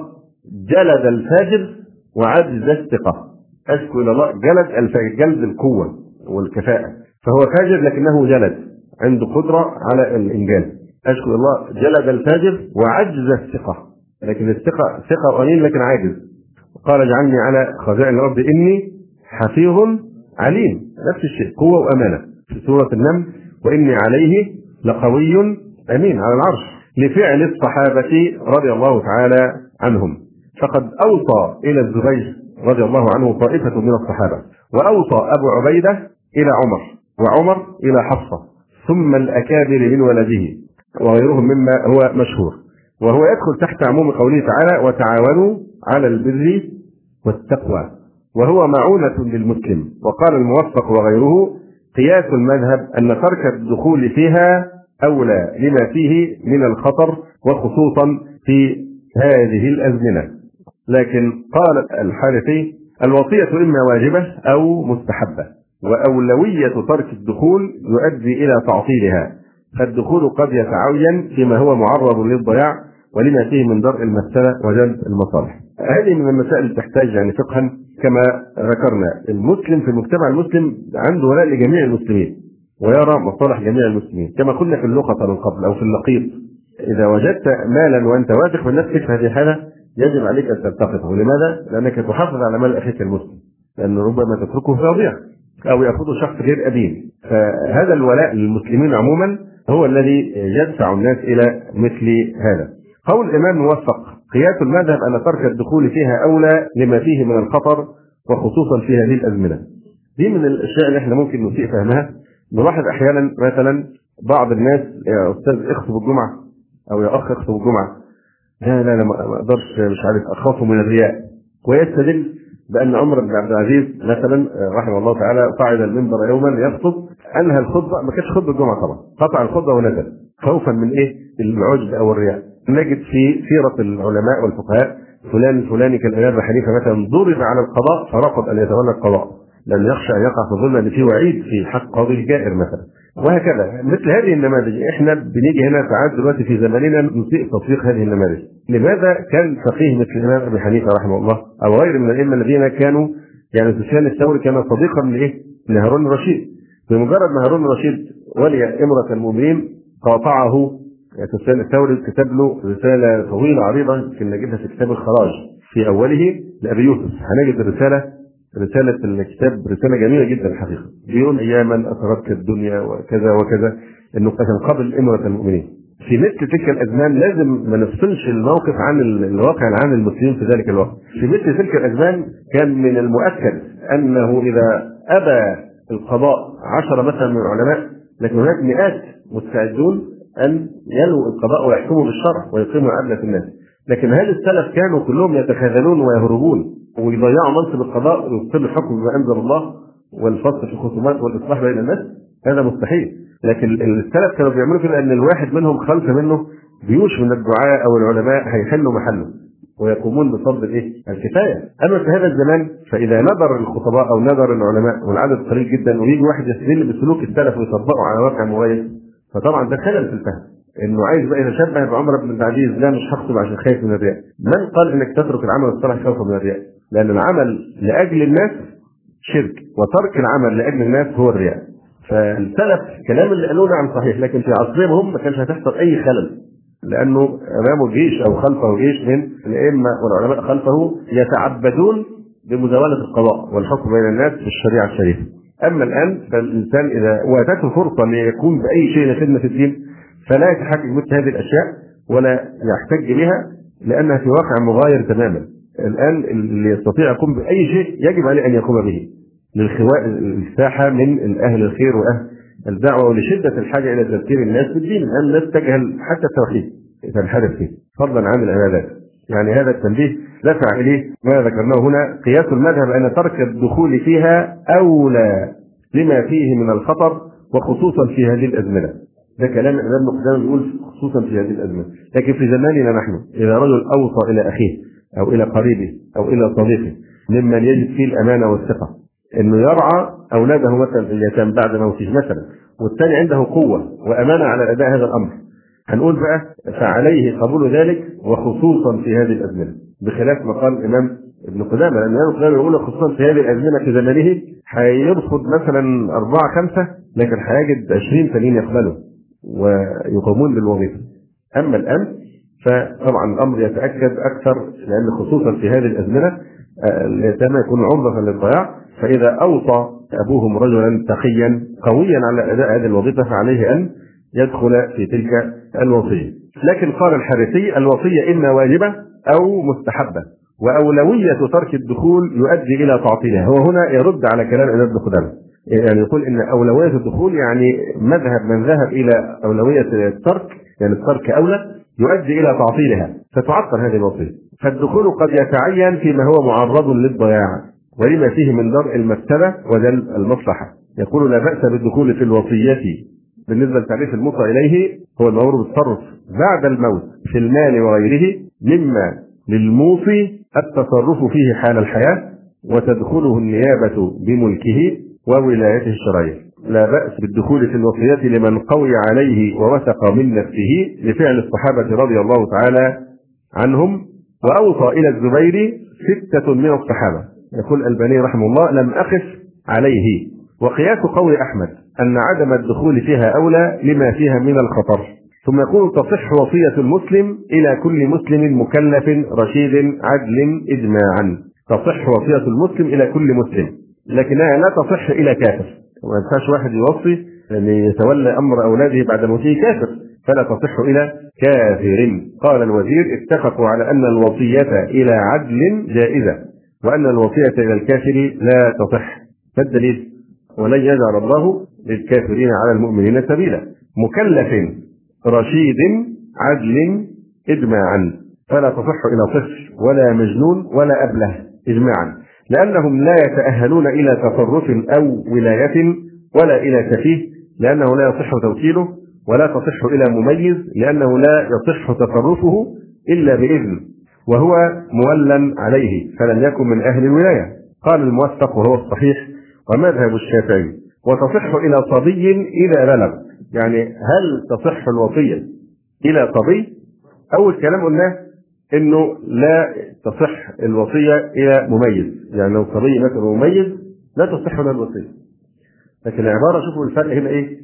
جلد الفاجر وعجز الثقة. أشكو إلى الله جلد الفاجر، جلد القوة والكفاءة، فهو فاجر لكنه جلد عنده قدرة على الإنجاز. أشكو إلى الله جلد الفاجر وعجز الثقة، لكن الثقة ثقة قليل لكن عاجز. قال اجعلني على خزائن الأرض إني حفيظ عليم. نفس الشيء، قوة وأمانة في سورة النمل، وإني عليه لقوي أمين على العرش، لفعل الصحابة رضي الله تعالى عنهم. فقد أوصى إلى الزبير رضي الله عنه طائفة من الصحابة، وأوصى أبو عبيدة إلى عمر، وعمر إلى حفصة، ثم الأكابر من ولده وغيرهم مما هو مشهور. وهو يدخل تحت عموم قوله تعالى وتعاونوا على البر والتقوى، وهو معونة للمسلم. وقال الموفق وغيره قياس المذهب أن ترك الدخول فيها أولى لما فيه من الخطر وخصوصا في هذه الأزمنة. لكن قال الحارثي الوصية إما واجبة أو مستحبة، وأولوية ترك الدخول يؤدي إلى تعطيلها، فالدخول قد يتعين فيما هو معرض للضياع ولما فيه من درء المفسدة وجلب المصالح. هذه من المسائل اللي تحتاج يعني فقها. كما ذكرنا المسلم في المجتمع المسلم عنده ولاء لجميع المسلمين ويرى مصالح جميع المسلمين، كما قلنا في اللقطة من قبل أو في اللقيط. إذا وجدت مالا وأنت واثق من نفسك فهذه حالة يجب عليك أن تلتقطه. لماذا؟ لأنك تحافظ على مال أخيك المسلم، لأنه ربما تتركه في يضيع أو يأخذه شخص غير أمين. فهذا الولاء للمسلمين عموما هو الذي يدفع الناس إلى مثل هذا. قول الإمام موفق قياس المذهب أن ترك الدخول فيها أولى لما فيه من الخطر وخصوصا في هذه الأزمنة. دي من الأشياء اللي احنا ممكن نسيء فهمها. نلاحظ أحيانا مثلا بعض الناس يا أستاذ اخطب الجمعة أو يا أخ اخطب الجمعة، لا لا لا ما أقدرش مش عارف أخاف من الرياء، ويستدل بأن عمر بن عبد العزيز مثلا رحمه الله تعالى صعد المنبر يوما يخطب، أنهى الخطبة، ما كانش خطبة الجمعة طبعا، قطع الخطبة ونزل خوفا من إيه؟ العجب أو الرياء. نجد في سيرة العلماء والفقهاء فلان الفلاني كالإمام أبي حنيفة مثلا ضرب على القضاء فرفض أن يتولى القضاء لأن يخشى أن يقع في ظلم اللي فيه وعيد في حق قاضي الجائر مثلا، وهكذا. مثل هذه النماذج احنا بنيجي هنا ساعات دلوقتي في زماننا نسيء تطبيق هذه النماذج. لماذا؟ كان فقيه مثل الإمام أبي حنيفة رحمه الله أو غير من الأئمة الذين كانوا يعني سفيان الثوري كان صديقا لإيه؟ لهارون الرشيد. بمجرد ما هارون الرشيد ولي إمرة المؤمنين قاطعه سفيان الثوري، كتب له رسالة طويلة عريضة يمكن نجدها في كتاب الخراج في أوله لأبي يوسف. هنجد الرسالة رسالة الكتاب رسالة جميلة جدا الحقيقة، بيقول أياما أثرتك الدنيا وكذا وكذا، إنه كان قبل إمرة المؤمنين. في مثل تلك الأزمان لازم ما نفصلش الموقف عن الواقع العام للمسلمين في ذلك الوقت. في مثل تلك الأزمان كان من المؤكد أنه إذا أبى القضاء عشرة مثلا من العلماء لكن هناك مئات مستعدون أن يلوا القضاء ويحكموا بالشرع ويقيموا عدل الناس. لكن هل السلف كانوا كلهم يتخاذلون ويهربون ويضيعوا منصب القضاء ويبطلوا الحكم بما أنزل الله والفصل في الخصومات والإصلاح بين الناس؟ هذا مستحيل. لكن السلف كانوا بيعملوا كده لأن الواحد منهم خلف منه جيوش من الدعاء أو العلماء هيحلوا محله ويقومون بفرض الايه؟ الكفايه. اما في هذا الزمان فاذا نظر الخطباء او نظر العلماء والعدد قليل جدا ويجي واحد يستدل بسلوك السلف ويطبقه على واقع مغاير، فطبعا ده خلل في الفهم. انه عايز بقى يتشبه بعمر بن عبد العزيز، لا مش هخطب عشان خايف من الرياء. من قال انك تترك العمل الصالح خوفا من الرياء؟ لان العمل لاجل الناس شرك، وترك العمل لاجل الناس هو الرياء. فالسلف كلام اللي قالوه نعم صحيح، لكن في عصرهم هم ما كانش هتحصل اي خلل، لانه امامه جيش او خلفه جيش من الائمه والعلماء خلفه يتعبدون بمزاوله القضاء والحكم بين الناس بالشريعه الشريفه. اما الان فالانسان اذا واتته فرصه ليكون باي شيء لخدمه الدين فلا يتحكم مثل هذه الاشياء ولا يحتج بها، لانها في واقع مغاير تماما. الان اللي يستطيع يقوم باي شيء يجب عليه ان يقوم به للخواء الساحه من اهل الخير واهل الدعوه، ولشده الحاجه الى تذكير الناس بالدين. الان الناس تجهل حتى التوحيد تنحرف فيه فضلا عن العبادات. يعني هذا التنبيه دفع اليه ما ذكرناه هنا، قياس المذهب ان ترك الدخول فيها اولى لما فيه من الخطر، وخصوصا في هذه الازمنه. ده كلام الامام ابن قدامه بيقول خصوصا في هذه الازمنه. لكن في زماننا نحن اذا رجل اوصى الى اخيه او الى قريبه او الى صديقه ممن يجد فيه الامانه والثقه انه يرعى اولاده مثلا اليتام بعد موته مثلا، والثاني عنده قوه وامانه على اداء هذا الامر، هنقول بقى فعليه قبول ذلك وخصوصا في هذه الازمنه، بخلاف ما قال الامام ابن قدامه. لان الامام ابن قدامه يقول خصوصا في هذه الازمنه في زمانه هيرفض مثلا اربعه خمسه، لكن هيجد عشرين ثانيين يقبلوا ويقومون بالوظيفه. اما الان فطبعا الامر يتاكد اكثر، لان خصوصا في هذه الازمنه اليتامى يكون عرضه للضياع. فاذا اوصى ابوهم رجلا تقيا قويا على اداء هذه الوظيفه فعليه ان يدخل في تلك الوصيه. لكن قال الحارثي الوصيه اما واجبه او مستحبه، واولويه ترك الدخول يؤدي الى تعطيلها. هو هنا يرد على كلام الامام ابن قدامه، يعني يقول ان اولويه الدخول يعني مذهب من ذهب الى اولويه الترك، يعني الترك اولى يؤدي الى تعطيلها فتعطل هذه الوصيه. فالدخول قد يتعين فيما هو معرض للضياع ولما فيه من درء المفسده وجلب المصلحه. يقول لا باس بالدخول في الوصيه بالنسبه لتعريف الموصى اليه هو الامر بالتصرف بعد الموت في المال وغيره مما للموصي التصرف فيه حال الحياه، وتدخله النيابه بملكه وولايته الشرعيه. لا بأس بالدخول في الوصية لمن قوي عليه ووثق من نفسه لفعل الصحابة رضي الله تعالى عنهم. وأوصى إلى الزبير ستة من الصحابة. يقول الألباني رحمه الله لم أقف عليه. وقياس قول أحمد أن عدم الدخول فيها أولى لما فيها من الخطر. ثم يقول تصح وصية المسلم إلى كل مسلم مكلف رشيد عدل إجماعا. تصح وصية المسلم إلى كل مسلم، لكنها لا تصح إلى كافر. وما ينفعش واحد يوصي أن يتولى أمر أولاده بعد موته كافر، فلا تصح إلى كافر. قال الوزير اتفقوا على أن الوصية إلى عدل جائزة، وأن الوصية إلى الكافر لا تصح. ما الدليل؟ ولن يجعل الله للكافرين على المؤمنين سبيلا. مكلف رشيد عدل إجماعا، فلا تصح إلى طفل ولا مجنون ولا أبله إجماعا، لأنهم لا يتأهلون إلى تصرف أو ولاية ولا إلى سفيه، لأنه لا يصح توكيله، ولا تصح إلى مميز، لأنه لا يصح تصرفه إلا بإذن، وهو مولى عليه فلم يكن من أهل الولاية. قال الموثق وهو الصحيح ومذهب الشافعي وتصح إلى صبي إذا بلغ. يعني هل تصح الوصية إلى صبي؟ أول كلام قلناه إنه لا تصح الوصية إلى مميز، يعني لو صبي مثلا مميز لا تصح له الوصية. لكن العبارة شوفوا الفرق هنا إيه؟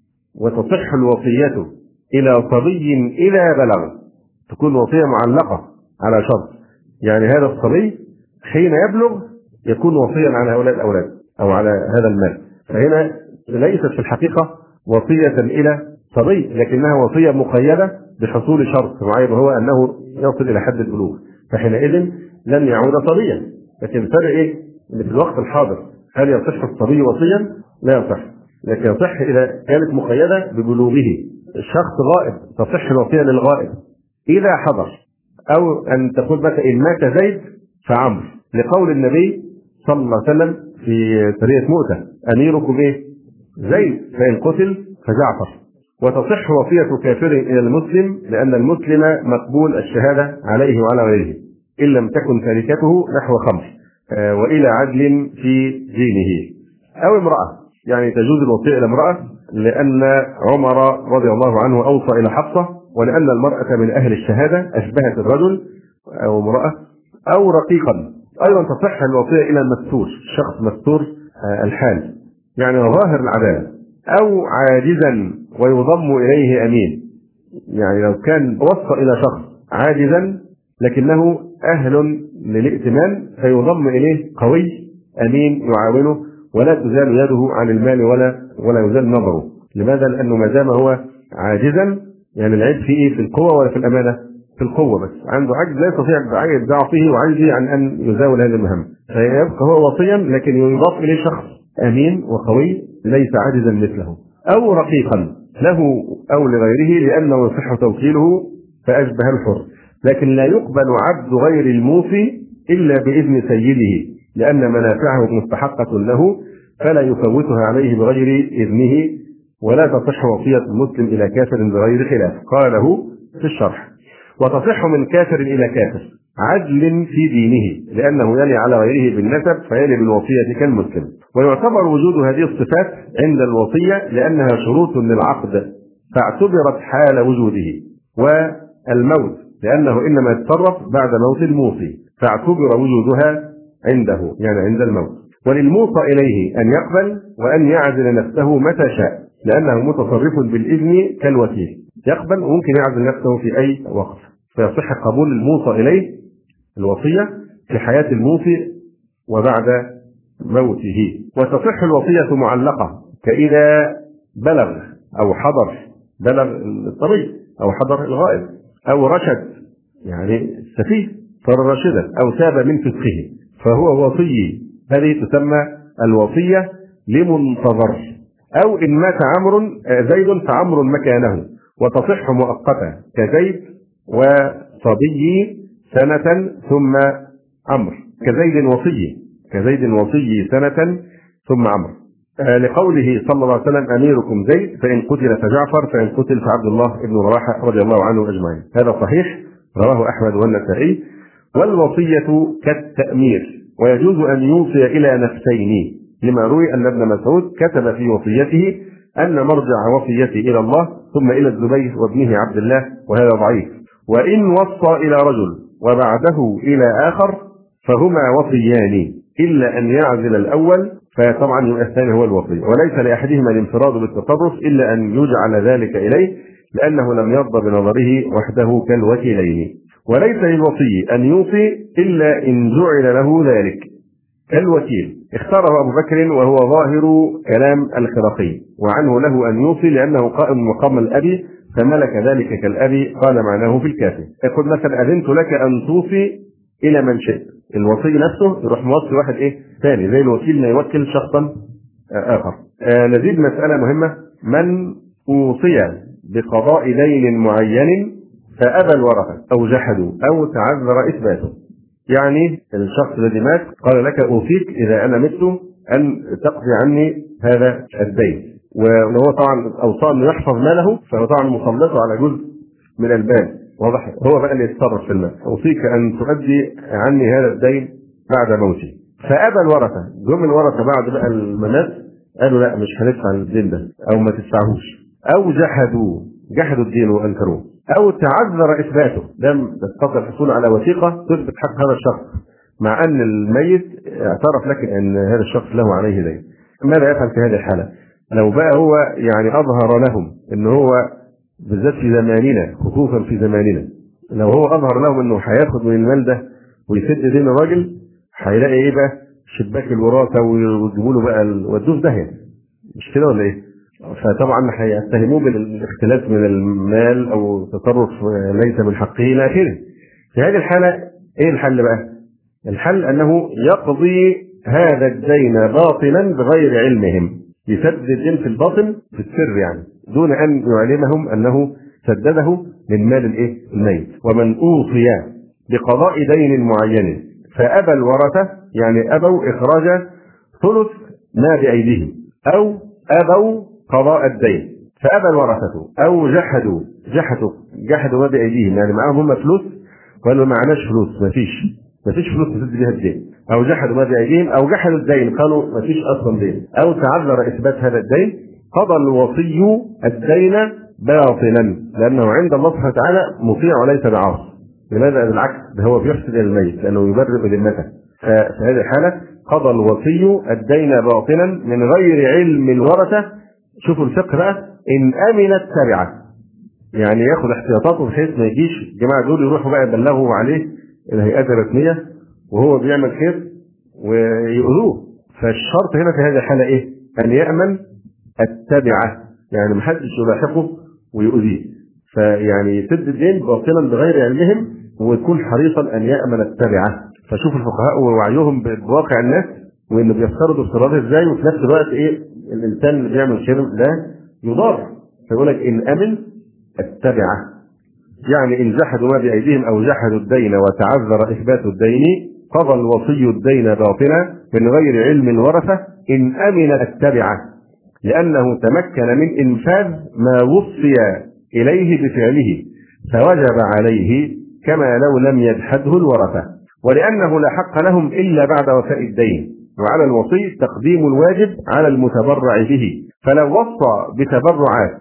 وتصح الوصية إلى صبي إذا بلغ، تكون وصية معلقة على شرط، يعني هذا الصبي حين يبلغ يكون وصيا على هؤلاء الأولاد أو على هذا المال. فهنا ليست في الحقيقة وصية إلى صبي، لكنها وصية مقيدة بحصول شرط معين، وهو أنه يصل إلى حد البلوغ، فحينئذ لن يعود صبيا. لكن الفرق إيه؟ إن في الوقت الحاضر هل يصح الصبي وصيا؟ لا يصح، لكن يصح إذا كانت مقيدة ببلوغه. الشخص غائب تصح الوصية للغائب إذا حضر، أو أن تقول مثلا إن مات زيد فعمرو، لقول النبي صلى الله عليه وسلم في سرية مؤتة أميركم إيه؟ زيد، فإن قتل فجعفر. وتصح وصية كافر إلى المسلم لأن المسلم مقبول الشهادة عليه وعلى غيره إن لم تكن تركته نحو خمس، وإلى عدل في دينه. أو امرأة، يعني تجوز الوصية إلى امرأة لأن عمر رضي الله عنه أوصى إلى حفصة، ولأن المرأة من أهل الشهادة أشبهت الرجل أو امرأة. أو رقيقا، أيضا تصح الوصية إلى المستور، شخص مستور الحال يعني ظاهر العدالة، أو عاجزا ويضم إليه أمين، يعني لو كان وصى إلى شخص عاجزا لكنه أهل للائتمان فيضم إليه قوي أمين يعاونه ولا تزال يده عن المال ولا ولا يزال نظره. لماذا؟ لأنه ما دام هو عاجزا، يعني العيب في إيه؟ في القوة ولا في الأمانة؟ في القوة، بس عنده عجز لا يستطيع بعيد ضعفه وعجزه عن أن يزاول هذه المهمة، فيبقى هو وصيا لكن يضاف إليه شخص أمين وقوي ليس عاجزا مثله، أو رقيقا له أو لغيره لأنه يصح توكيله فأشبه الحر. لكن لا يقبل عبد غير الموصي إلا بإذن سيده، لأن منافعه مستحقة له فلا يفوتها عليه بغير إذنه، ولا تصح وصية المسلم إلى كافر بغير خلاف، قاله في الشرح. وتصح من كافر إلى كافر عدل في دينه، لأنه يلي على غيره بالنسب فيلي بالوصية كالمسلم. ويعتبر وجود هذه الصفات عند الوصية لأنها شروط للعقد فاعتبرت حال وجوده، والموت لأنه إنما يتصرف بعد موت الموصي فاعتبر وجودها عنده يعني عند الموت. وللموصى إليه أن يقبل وأن يعزل نفسه متى شاء، لأنه متصرف بالإذن كالوكيل، يقبل وممكن يعزل نفسه في أي وقت، فيصح قبول الموصى إليه الوصية في حياة الموصي وبعد موته. وتصح الوصية معلقة كإذا بلغ أو حضر، بلغ الطريق أو حضر الغائب، أو رشد يعني السفيه صار راشدا، أو تاب من فسقه فهو وصي، هذه تسمى الوصية لمنتظر. أو إن مات عمرو زيد فعمرو مكانه، وتصح مؤقتة كزيد وصبي سنة ثم عمرو، كزيد وصي كزيد وصي سنة ثم عمرو، آه لقوله صلى الله عليه وسلم أميركم زيد فإن قتل فجعفر فإن قتل فعبد الله بن رواحة رضي الله عنه أجمعين. هذا صحيح رواه أحمد والنسائي. والوصية كالتأمير، ويجوز أن يوصي إلى نفسين، لما روي أن ابن مسعود كتب في وصيته أن مرجع وصيته إلى الله ثم إلى الزبير وابنه عبد الله، وهذا ضعيف. وإن وصى إلى رجل وبعده إلى آخر فهما وصيان، إلا أن يعزل الأول فطبعا الثاني هو الوصي، وليس لأحدهما الانفراد بالتصرف إلا أن يجعل ذلك إليه، لأنه لم يرضى بنظره وحده كالوكيلين. وليس للوصي أن يوصي إلا إن جعل له ذلك كالوكيل، اختاره أبو بكر وهو ظاهر كلام الخرقي، وعنه له أن يوصي لأنه قائم مقام الأبي فملك ذلك كالأبي، قال معناه في الكافي. يقول مثلا أذنت لك أن توصي إلى من شئت، الوصي نفسه يروح موصي واحد إيه ثاني زي الوكيل ما يوكل شخصا آخر. آه نزيد مسألة مهمة، من أوصي بقضاء دين معين فأبى الورثة أو جحدوا أو تعذر إثباته، يعني الشخص الذي مات قال لك أوصيك إذا أنا مت أن تقضي عني هذا الدين، وهو طبعا أوصى أن يحفظ ماله فهو طبعا مسلطه على جزء من المال، واضح هو بقى اللي يتصرف في المال، أوصيك أن تؤدي عني هذا الدين بعد موتي. فأبى الورثة، جم الورثة بعد بقى الممات قالوا لا مش هندفع الدين ده أو ما تدفعوش، أو جحدوا جحدوا الدين وأنكروه، أو تعذر إثباته، لم تستطع الحصول على وثيقة تثبت حق هذا الشخص مع أن الميت اعترف لك أن هذا الشخص له عليه دين. ماذا يفعل في هذه الحالة؟ لو بقى هو يعني أظهر لهم أنه هو بالذات في زماننا، خصوصا في زماننا، لو هو أظهر لهم أنه هياخد من المال ده ويسد دين الراجل، هيلاقي إيه بقى؟ شباك الوراثة ويجيبوا له بقى ودوه في داهية، مش كده ولا إيه؟ فطبعا هيتهموه بالاختلاف من المال أو تصرف ليس من حقه إلى آخره. في هذه الحالة إيه الحل بقى؟ الحل أنه يقضي هذا الدين باطلا بغير علمهم، يسدد الدين في الباطن في السر يعني دون أن يعلمهم أنه سدده من مال الإيه؟ الميت. ومن أوصي بقضاء دين معين فأبى الورثة، يعني أبوا إخراج ثلث ما بأيديهم أو أبوا قضاء الدين، فأبى الورثة أو جحدوا جحدوا جحدوا ما بأيديهم، يعني معاهم هم فلوس وقالوا ما معناش فلوس، ما فيش ما فيش فلوس تسد بها الدين، أو جحدوا ما بأيديهم أو جحدوا الدين قالوا ما فيش أصلا دين، أو تعذر إثبات هذا الدين، قضى الوصي الدين باطلا، لأنه عند الله سبحانه وتعالى مطيع وليس بعاصي. لماذا؟ بالعكس، ده هو بيحسن الميت لأنه يبرئ ذمته، ففي هذه الحالة قضى الوصي الدين باطلا من غير علم الورثة. شوفوا الفقه بقى، إن أمن التبعة، يعني ياخد احتياطاته بحيث ما يجيش الجماعة دول يروحوا بقى يبلغوا عليه الهيئات الرسمية وهو بيعمل خير ويؤذوه. فالشرط هنا في هذه الحالة إيه؟ أن يأمن التبعة، يعني محدش يلاحقه ويؤذيه، فيعني يسد الدين باطلا بغير علمهم ويكون حريصا أن يأمن التبعة. فشوف الفقهاء ووعيهم بواقع الناس وإنه بيفترضوا افتراض إزاي، وفي نفس الوقت إيه الإنسان اللي بيعمل خير ده يضار. فيقول لك إن أمن التبعة، يعني إن جحدوا ما بأيديهم أو جحدوا الدين وتعذر إثبات الدين قضى الوصي الدين باطلا من غير علم الورثة إن أمن التبعة، لأنه تمكن من إنفاذ ما وصي إليه بفعله فوجب عليه كما لو لم يجحده الورثة، ولأنه لا حق لهم إلا بعد وفاء الدين، وعلى الوصي تقديم الواجب على المتبرع به. فلو وصى بتبرعات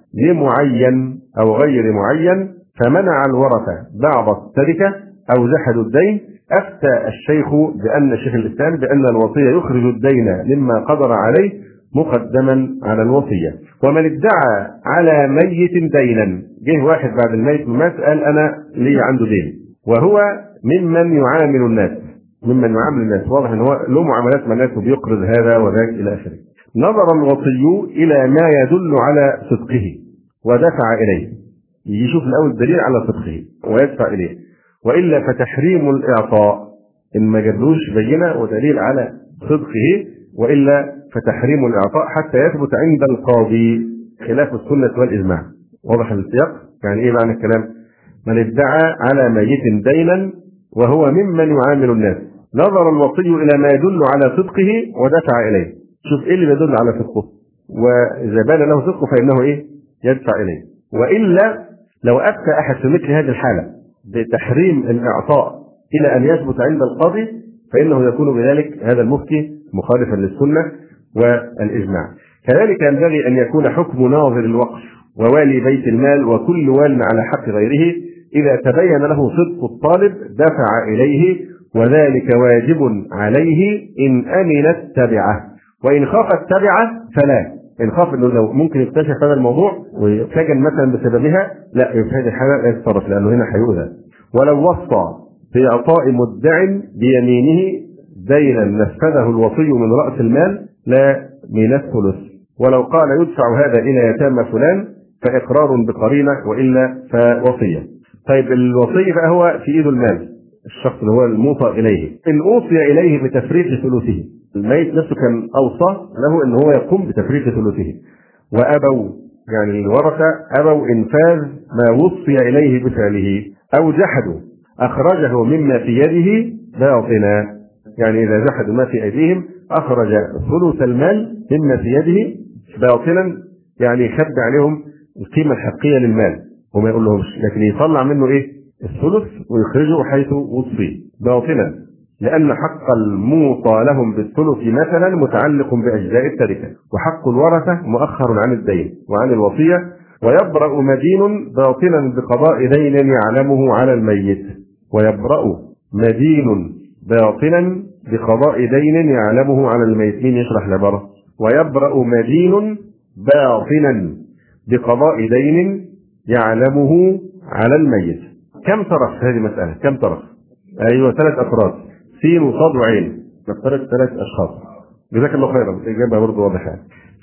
لمعين أو غير معين فمنع الورثة بعض التركة أو جحدوا الدين، أفتى الشيخ بأن شيخ الإسلام بأن الوصية يخرج الدين مما قدر عليه مقدما على الوصية. ومن ادعى على ميت دينا، جه واحد بعد الميت بمات قال أنا لي عنده دين، وهو ممن يعامل الناس ممن يعامل الناس واضح ان هو له معاملات مع الناس وبيقرض هذا وذاك الى اخره. نظر الوصي الى ما يدل على صدقه ودفع اليه، يشوف الاول دليل على صدقه ويدفع اليه، والا فتحريم الاعطاء ان ما جابلوش بينه ودليل على صدقه، والا فتحريم الاعطاء حتى يثبت عند القاضي خلاف السنه والاجماع. واضح السياق؟ يعني ايه معنى الكلام؟ من ادعى على ميت دينا وهو ممن يعامل الناس، نظر الوصي إلى ما يدل على صدقه ودفع إليه. شوف إيه اللي يدل على صدقه، وإذا بان له صدقه فإنه إيه؟ يدفع إليه. وإلا لو أفتى أحد في مثل هذه الحالة بتحريم الإعطاء إلى أن يثبت عند القاضي فإنه يكون بذلك هذا المفتي مخالفا للسنة والإجماع. كذلك ينبغي أن يكون حكم ناظر الوقف ووالي بيت المال وكل وال على حق غيره إذا تبين له صدق الطالب دفع إليه، وذلك واجب عليه إن أمن التبعة، وإن خاف التبعة فلا. إن خاف إنه لو ممكن يكتشف هذا الموضوع ويتسجن مثلا بسببها، لا، في هذه الحالة لا يتصرف لأنه هنا هيؤذى. ولو وصى بإعطاء مدع بيمينه دينا نفذه الوصي من رأس المال لا من الثلث، ولو قال يدفع هذا إلى يتامى فلان فإقرار بقرينة وإلا فوصية. طيب الوصي بقى هو في ايده المال، الشخص اللي هو الموصى اليه، ان اوصي اليه بتفريق ثلثه، الميت نفسه كان اوصى له ان هو يقوم بتفريق ثلثه، وابوا يعني الورثه ابوا انفاذ ما وصي اليه بفعله او جحدوا اخرجه مما في يده باطنا، يعني اذا جحدوا ما في ايديهم اخرج ثلث المال مما في يده باطنا، يعني يخبي عليهم القيمه الحقيقيه للمال وما يقول لهمش، لكن يطلع منه ايه؟ الثلث ويخرجه حيث وصي باطلا، لان حق الموصى لهم بالثلث مثلا متعلق باجزاء التركه، وحق الورثه مؤخر عن الدين وعن الوصيه، ويبرأ مدين باطلا بقضاء دين يعلمه على الميت، ويبرأ مدين باطلا بقضاء دين يعلمه على الميت. مين يشرح العباره؟ ويبرأ مدين باطلا بقضاء دين يعلمه على الميت. كم طرف هذه مسألة؟ كم طرف؟ أيوة ثلاث أفراد، سين وصاد وعين، نفترض ثلاث أشخاص. جزاك الله خيرا، الإجابة برضه واضحة.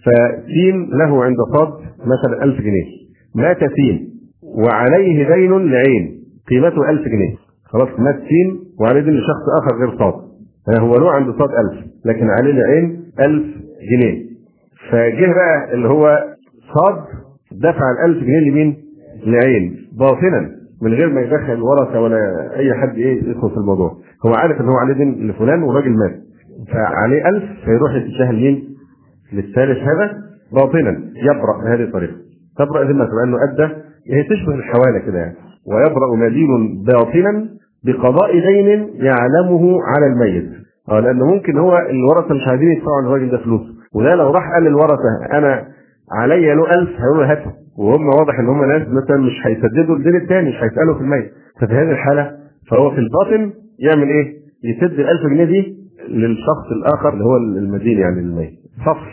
فسين له عند صاد مثلا ألف جنيه، مات سين وعليه دين لعين قيمته ألف جنيه، خلاص مات سين وعليه دين لشخص آخر غير صاد، هو له عند صاد ألف لكن عليه لعين ألف جنيه. فجه بقى اللي هو صاد دفع الألف جنيه لمين؟ لعين باطنا من غير ما يدخل الورثه ولا اي حد ايه يدخل في الموضوع، هو عارف ان هو عليه دين لفلان والراجل مات فعليه ألف، فيروح يتسهل مين؟ للثالث هذا باطنا، يبرأ بهذه الطريقه، تبرأ ذمته بانه ادى، هي تشبه الحواله كده يعني. ويبرأ مدين باطنا بقضاء دين يعلمه على الميت، اه لانه ممكن هو الورثه مش عايزين يدفعوا الراجل ده فلوس، وده لو راح قال للورثه انا عليا له ألف هيقولوا هاته، وهم واضح ان هم ناس مثلا مش هيسددوا الدين الثاني، مش هيسالوا في الميت. ففي هذه الحاله فهو في الباطن يعمل ايه؟ يسد ال ألف جنيه دي للشخص الآخر اللي هو المدين يعني الميت. فصل: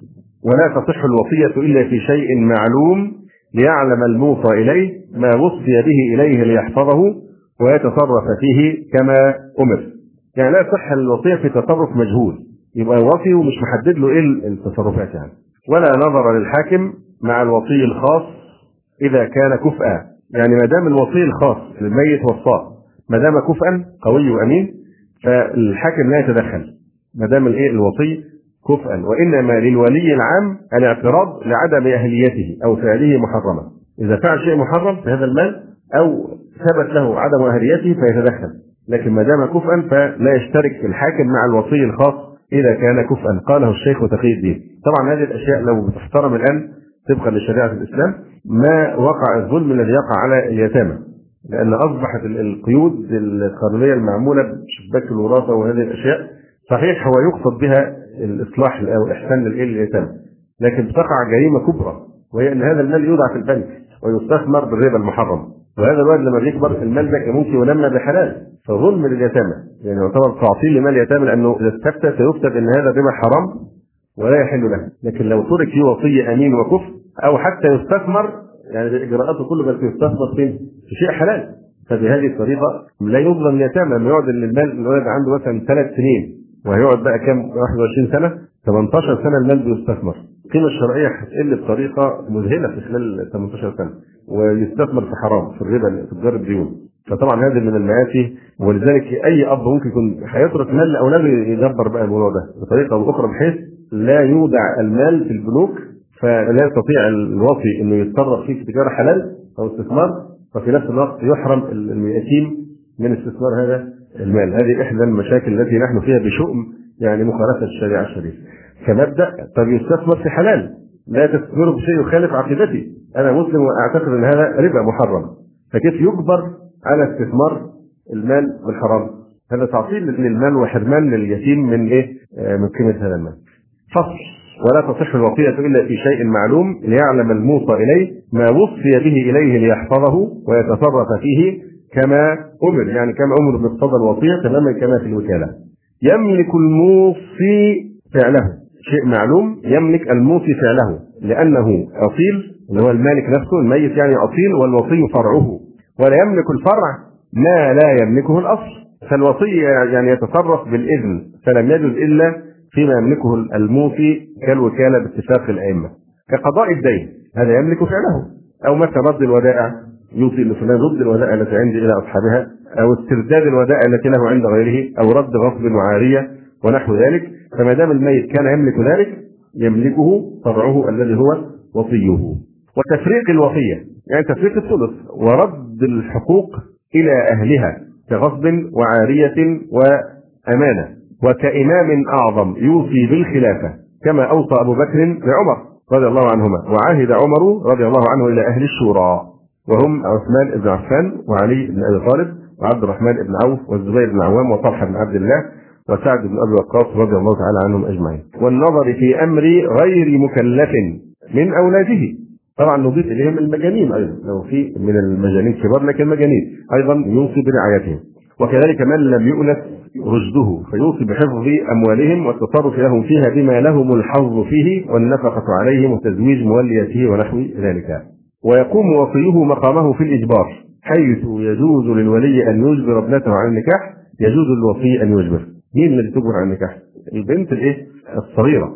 ولا تصح الوصية إلا في شيء معلوم ليعلم الموصى إليه ما وصي به إليه ليحفظه ويتصرف فيه كما أمر. يعني لا تصح الوصية في تصرف مجهول، يبقى وصي ومش محدد له إيه التصرفات يعني. ولا نظر للحاكم مع الوصي الخاص إذا كان كفءا، يعني ما دام الوصي الخاص للميت وصاه ما دام كفءا قوي وأمين فالحاكم لا يتدخل ما دام الإيه الوصي كفءا، وإنما للولي العام الاعتراض لعدم أهليته أو فعله محرما. إذا فعل شيء محرم في هذا المال أو ثبت له عدم أهليته فيتدخل، لكن ما دام كفءا فلا يشترك الحاكم مع الوصي الخاص إذا كان كفءا. قاله الشيخ تقي الدين. طبعا هذه الأشياء لو بتحترم الآن طبقا لشريعة الإسلام ما وقع الظلم الذي يقع على اليتامى، لأن أصبحت القيود القانونية المعمولة بشباك الوراثة وهذه الأشياء صحيح هو يقصد بها الإصلاح أو الإحسان لليتامى، لكن بتقع جريمة كبرى وهي أن هذا المال يوضع في البنك ويستثمر بالربا المحرم، وهذا الولد لما بيكبر المال ده ممكن ينمى بحلال، فظلم لليتامى يعني يعتبر تعطيل لمال اليتامى، لأنه إذا استفتى سيكتب أن هذا الربا حرام ولا يحل له. لكن لو ترك فيه وصي أمين وكفء أو حتى يستثمر يعني بإجراءاته كله بس يستثمر فين؟ في شيء حلال، فبهذه الطريقة لا يظلم اليتامى. لما يقعد المال الولد عنده مثلا ثلاث سنين وهيقعد بقى كام واحد وعشرين سنة ثمانية عشر سنة المال بيستثمر، القيمة الشرعية هتقل بطريقة مذهلة في خلال ثمانية عشر سنة ويستثمر في حرام في الربا في تجار الديون. فطبعا هذه من المآسي، ولذلك أي أب ممكن يكون هيترك مال لأولاده يدبر بقى الموضوع ده بطريقة أو أخرى بحيث لا يودع المال في البنوك فلا يستطيع الوصي إنه يتصرف فيه في تجارة حلال أو استثمار، وفي نفس الوقت يحرم اليتيم من استثمار هذا المال. هذه إحدى المشاكل التي نحن فيها بشؤم يعني مخالفة الشريعة الشريفة. كمبدأ طب يستثمر في حلال، لا تستثمره بشيء يخالف عقيدتي، أنا مسلم وأعتقد أن هذا ربا محرم، فكيف يجبر على استثمار المال بالحرام؟ هذا تعطيل للمال وحرمان لليتيم من إيه؟ من قيمة هذا المال. فصل: ولا تصح الوصية إلا في شيء معلوم ليعلم الموصى إليه ما وصي به إليه ليحفظه ويتصرف فيه كما أمر، يعني كما أمر بمقتضى الوصية تماما كما في الوكالة. يملك الموصي فعله، شيء معلوم يملك الموصي فعله لأنه أصيل اللي هو المالك نفسه الميت يعني أصيل، والوصي فرعه، ولا يملك الفرع ما لا يملكه الأصل، فالوصي يعني يتصرف بالإذن فلم يجوز إلا فيما يملكه الموصي كالوكالة باتفاق الأئمة، كقضاء الدين هذا يملك فعله، أو مثلا رد الودائع يوصي لفلان رد الودائع التي عندي إلى أصحابها، أو استرداد الودائع التي له عند غيره، أو رد غصب وعارية ونحو ذلك. فما دام الميت كان يملك ذلك يملكه فرعه الذي هو وصيه. وتفريق الوصية يعني تفريق الثلث ورد الحقوق إلى أهلها كغصب وعارية وأمانة، وكإمام أعظم يوصي بالخلافة كما أوصى أبو بكر لعمر رضي الله عنهما، وعهد عمر رضي الله عنه إلى أهل الشورى وهم عثمان بن عفان وعلي بن أبي طالب وعبد الرحمن بن عوف والزبير بن عوام وطلحة بن عبد الله وسعد بن أبي وقاص رضي الله تعالى عنهم أجمعين. والنظر في أمر غير مكلف من أولاده، طبعا نضيف إليهم المجانين أيضا، لو في من المجانين كبار لكن مجانين أيضا يوصي برعايتهم، وكذلك من لم يؤنس رشده فيوصي بحفظ أموالهم والتصرف لهم فيها بما لهم الحظ فيه والنفقة عليهم وتزويج موليته ونحو ذلك. ويقوم وصيه مقامه في الإجبار، حيث يجوز للولي أن يجبر ابنته على النكاح يجوز للوصي أن يجبر. مين اللي تجبر على النكاح؟ البنت الإيه؟ الصغيرة.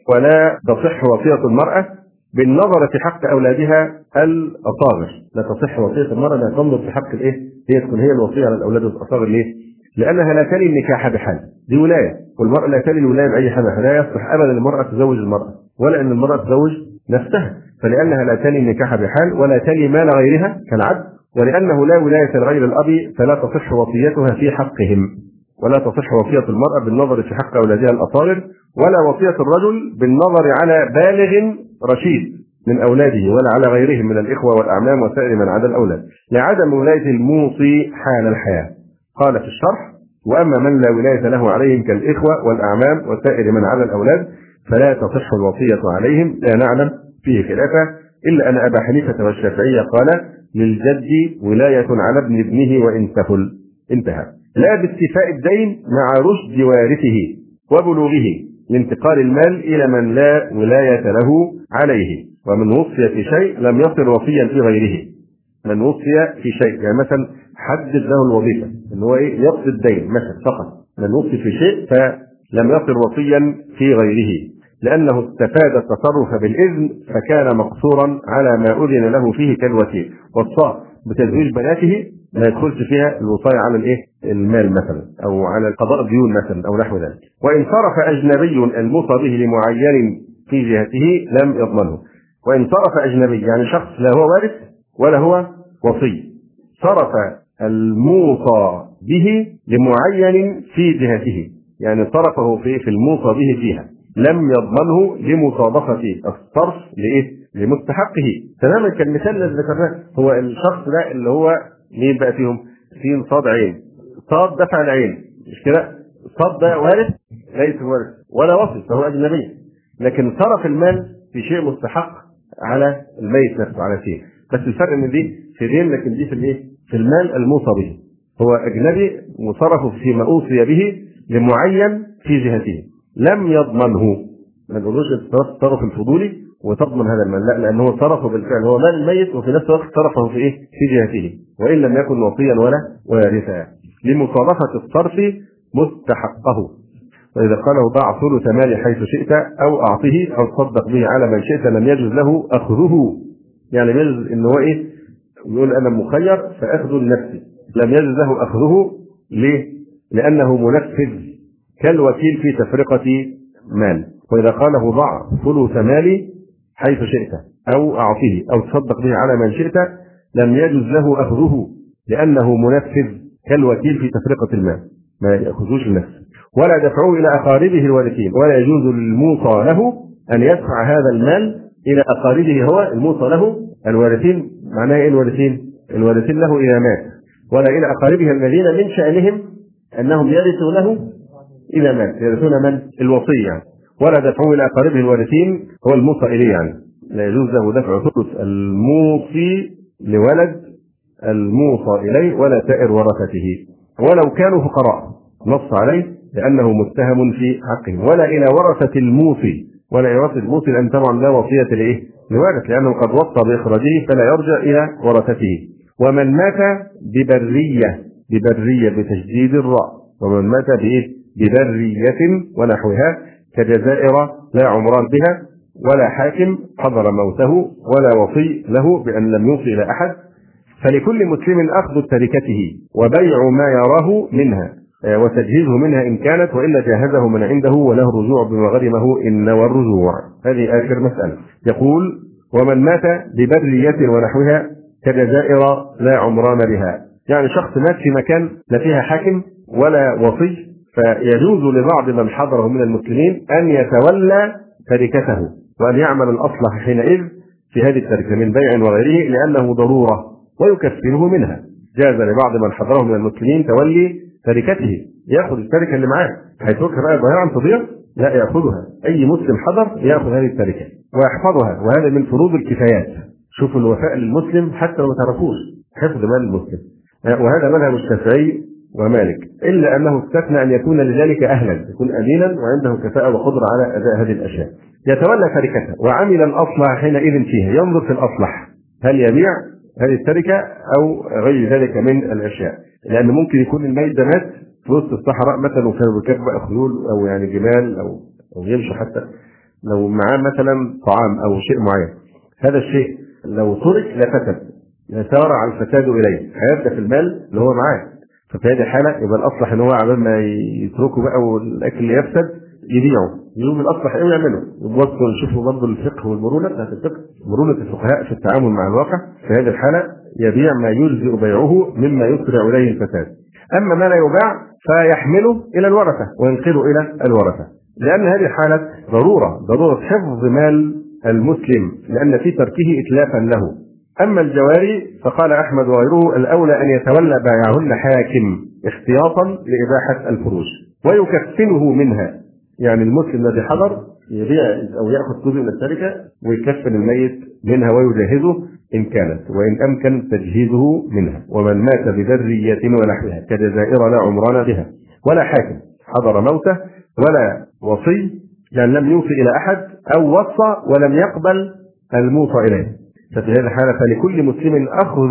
ولا تصح وصية المرأة بالنظر في حق أولادها الأصاغر، لا تصح وصية المرأة لا تنظر في حق الإيه؟ هي تكون هي الوصية على الأولاد الأصاغر. ليه؟ لأنها لا تلي النكاح بحال، دي ولاية، والمرأة لا تلي الولاية بأي حال، لا يصح أبدا المرأة تزوج المرأة ولا أن المرأة تزوج نفسها، فلأنها لا تلي النكاح بحال ولا تلي مال غيرها كالعبد، ولأنه لا ولاية لغير الأب فلا تصح وصيتها في حقهم. ولا تصح وصية المرأة بالنظر في حق أولادها الأصاغر، ولا وصية الرجل بالنظر على بالغ رشيد من أولاده ولا على غيرهم من الإخوة والأعمام وسائر من عدا الأولاد، لعدم ولاية الموصي حال الحياة. قال في الشرح: وأما من لا ولاية له عليهم كالإخوة والأعمام وسائر من عدا الأولاد فلا تصح الوصية عليهم، لا نعلم فيه خلافة، إلا أن أبا حنيفة والشافعية قال: للجد ولاية على ابن ابنه وإن تفل. انتهى. لا باستيفاء الدين مع رشد وارثه وبلوغه لانتقال المال إلى من لا ولاية له عليه. ومن وصي في شيء لم يصل وصيا في غيره. من وصي في شيء يعني مثلا حدد له الوظيفة ان هو ايه يقضي الدين مثلا فقط. من وصي في شيء فلم يصل وصيا في غيره لأنه استفاد التصرف بالإذن فكان مقصورا على ما أذن له فيه كالوكيل. وصاه بتزويج بناته ما يدخلش فيها الوصاية على الايه المال مثلا او على قضاء الديون مثلا او نحو ذلك. وإن صرف أجنبي الموصى به لمعين في جهته لم يضمنه. وإن صرف أجنبي يعني شخص لا هو وارث ولا هو وصي، صرف الموصى به لمعين في جهته يعني صرفه في في الموصى به فيها لم يضمنه لمصادقة الصرف لايه لمستحقه. تماما كالمثال الذي ذكرناه. هو الشخص ده اللي هو مين بقى فيهم؟ سين صاد عين. صاد دفع العين مش كده؟ صاد ده وارث ليس وارث ولا وصي فهو أجنبي، لكن صرف المال في شيء مستحق على الميت نفسه على شيء. بس الفرق ان دي في دين لكن دي في الايه؟ في المال الموصى به. هو أجنبي وصرفه فيما أوصي به لمعين في جهته لم يضمنه. ما نقولوش التصرف الفضولي وتضمن هذا المال، لا، لأنه هو صرفه بالفعل هو مال الميت وفي نفس الوقت صرفه في ايه؟ في جهته وإن لم يكن وصيا ولا وارثا لمصادقة الصرف مستحقه. وإذا قاله ضع ثلث مالي حيث شئت أو أعطه أو تصدق به على من شئت لم يجوز له أخذه. يعني يجوز إن هو إيه؟ يقول أنا مخير فأخذه لنفسي. لم يجوز له أخذه ليه؟ لأنه منفذ كالوكيل في تفرقة مال. وإذا قاله ضع ثلث مالي حيث شئت أو أعطه أو تصدق به على من شئت لم يجوز له أخذه لأنه منفذ كالوكيل في تفرقة المال ما يأخذوش لنفسه. ولا دفعوه إلى أقاربه الوارثين ولا يجوز للموصى له أن يدفع هذا المال إلى أقاربه هو الموصى له الوارثين. معناه إيه الوارثين؟ الوارثين له إذا مات، ولا إلى أقاربه الذين من شأنهم أنهم يرثوا له إذا مات، يرثون من؟ الوصي يعني. ولا دفعوه إلى أقاربه الوارثين هو الموصى إليه يعني. لا يجوز له دفع ثلث الموصي لولد الموصى إليه ولا سائر ورثته ولو كانوا فقراء نص عليه لأنه متهم في حقهم. ولا إلى ورثة الموصي ولا إلى ورثة الموصي لأن طبعا لا وصية لإيه؟ لوارث لأنه قد وصى بإخراجه فلا يرجع إلى ورثته. ومن مات ببرية ببرية بتشديد الراء ومن مات بإيه؟ ببرية ونحوها كجزائر لا عمران بها ولا حاكم حضر موته ولا وصي له بأن لم يوصي إلى أحد فلكل مسلم أخذ تركته وبيع ما يراه منها وتجهيزه منها إن كانت وإلا جاهزه من عنده وله الرجوع بما غرمه إن نوى الرجوع. هذه آخر مسألة. يقول ومن مات ببرية ونحوها كجزائر لا عمران بها يعني شخص مات في مكان لا فيها حاكم ولا وصي فيجوز لبعض من حضره من المسلمين أن يتولى تركته وأن يعمل الأصلح حينئذ في هذه التركة من بيع وغيره لأنه ضرورة ويكفره منها. جاز لبعض من حضره من المسلمين تولي تركته يأخذ التركة اللي معاه هيتركها بقى ضياعا تضيع لا يأخذها. أي مسلم حضر يأخذ هذه التركة ويحفظها وهذا من فروض الكفايات. شوفوا الوفاء للمسلم حتى لو ما تعرفوش حفظ مال المسلم. وهذا مذهب الشافعي ومالك إلا أنه استثنى أن يكون لذلك أهلا يكون أمينا وعنده كفاءة وقدرة على أداء هذه الأشياء يتولى تركته وعمل الأصلح حينئذ فيها ينظر في الأصلح هل يبيع هذه التركة أو غير ذلك من الأشياء. لأن ممكن يكون الميت ده مات في وسط الصحراء مثلا وكان بيركب بقى خيول أو يعني جمال أو أو يمشي حتى لو معاه مثلا طعام أو شيء معين هذا الشيء لو ترك لفسد يسارع الفساد إليه هيبدأ في المال اللي هو معاه. ففي هذه الحالة يبقى الأصلح إن هو عبال ما يتركه بقى والأكل يفسد يبيعه يوم الأصلح إيه يعمله يبصوا يشوفوا برضه الفقه والمرونة بتاعت الفقه مرونة الفقهاء في التعامل مع الواقع. في هذه الحالة يبيع ما يجزئ بيعه مما يسرع إليه الفساد. أما ما لا يباع فيحمله إلى الورثة وينقله إلى الورثة لأن هذه حالة ضرورة ضرورة حفظ مال المسلم لأن في تركه إتلافا له. أما الجواري فقال أحمد وغيره الأولى أن يتولى بيعهن حاكم احتياطا لإباحة الفروج ويكفنه منها. يعني المسلم الذي حضر يبيع أو يأخذ جزء من التركة ويكفن الميت منها ويجهزه إن كانت، وإن أمكن تجهيزه منها. ومن مات بذرية ونحوها كجزائر لا عمران بها، ولا حاكم حضر موته، ولا وصي يعني لم يوصي إلى أحد، أو وصى ولم يقبل الموصى إليه، ففي هذه الحالة فلكل مسلم أخذ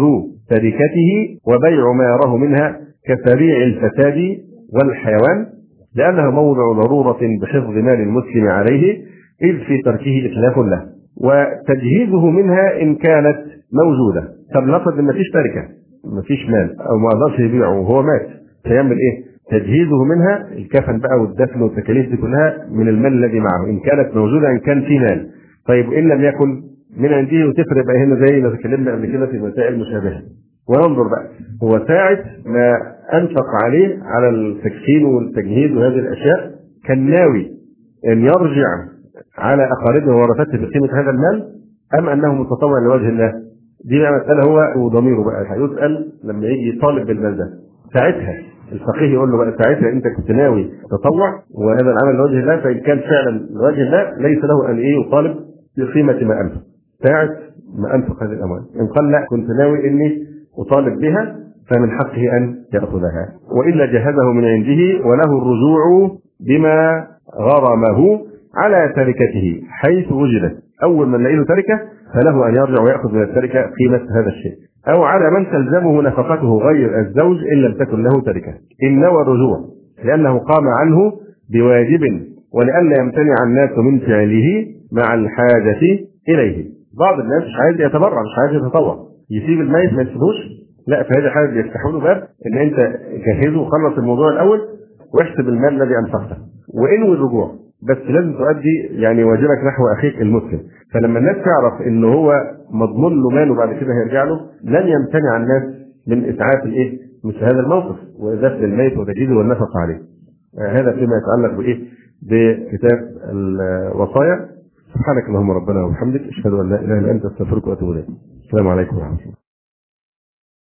تركته وبيع ما يراه منها كسريع الفساد والحيوان، لأنه موضع ضرورة بحفظ مال المسلم عليه، إذ في تركه إتلاف له، وتجهيزه منها إن كانت موجودة. طب نفرض إن مفيش تركة، مفيش مال، أو ما قدرش يبيعه وهو مات، فيعمل إيه؟ تجهيزه منها، الكفن بقى والدفن والتكاليف دي كلها من المال الذي معه إن كانت موجودة، إن كان في مال. طيب إن لم يكن من عنده، وتفرق بقى هنا زي ما تكلمنا قبل كده في مسائل مشابهة. وننظر بقى هو ساعة ما أنفق عليه على التكفين والتجهيز وهذه الأشياء كان ناوي أن يرجع على أقاربه وورثته بقيمة هذا المال، أم أنه متطوع لوجه الله؟ دي بقى مسألة هو وضميره بقى هيسأل لما يجي يطالب بالمال ده. ساعتها الفقيه يقول له بقى ساعتها أنت كنت ناوي تطوع وهذا العمل لوجه الله، فإن كان فعلا لوجه الله ليس له أن إيه يطالب بقيمة ما أنفق ساعة ما أنفق هذه الأموال. إن قال لا كنت ناوي إني أطالب بها فمن حقه أن يأخذها، وإلا جهزه من عنده وله الرجوع بما غرمه على تركته حيث وجدت. أول من لقيه تركة فله أن يرجع ويأخذ من التركة قيمة هذا الشيء، أو على من تلزمه نفقته غير الزوج إن لم تكن له تركة إن نوى الرجوع، لأنه قام عنه بواجب ولئلا يمتنع الناس من فعله مع الحاجة إليه. بعض الناس مش عايز يتبرع، مش عايز يتطوع، يسيب الميت ما يسيبوش، لا، في هذه الحالة بيفتحوا له باب ان انت جهزه وخلص الموضوع الاول واحسب المال الذي انفقته وانوي الرجوع، بس لازم تؤدي يعني واجبك نحو اخيك المسلم. فلما الناس تعرف ان هو مضمون له ماله بعد كده هيرجع له، لن يمتنع الناس من اسعاف الايه مثل هذا الموقف ودفن الميت وتجهيزه والنفقه عليه. هذا فيما يتعلق بايه بكتاب الوصايا. سبحانك اللهم ربنا وبحمدك، اشهد ان لا اله الا انت، استغفرك واتوب اليك. السلام عليكم ورحمه الله.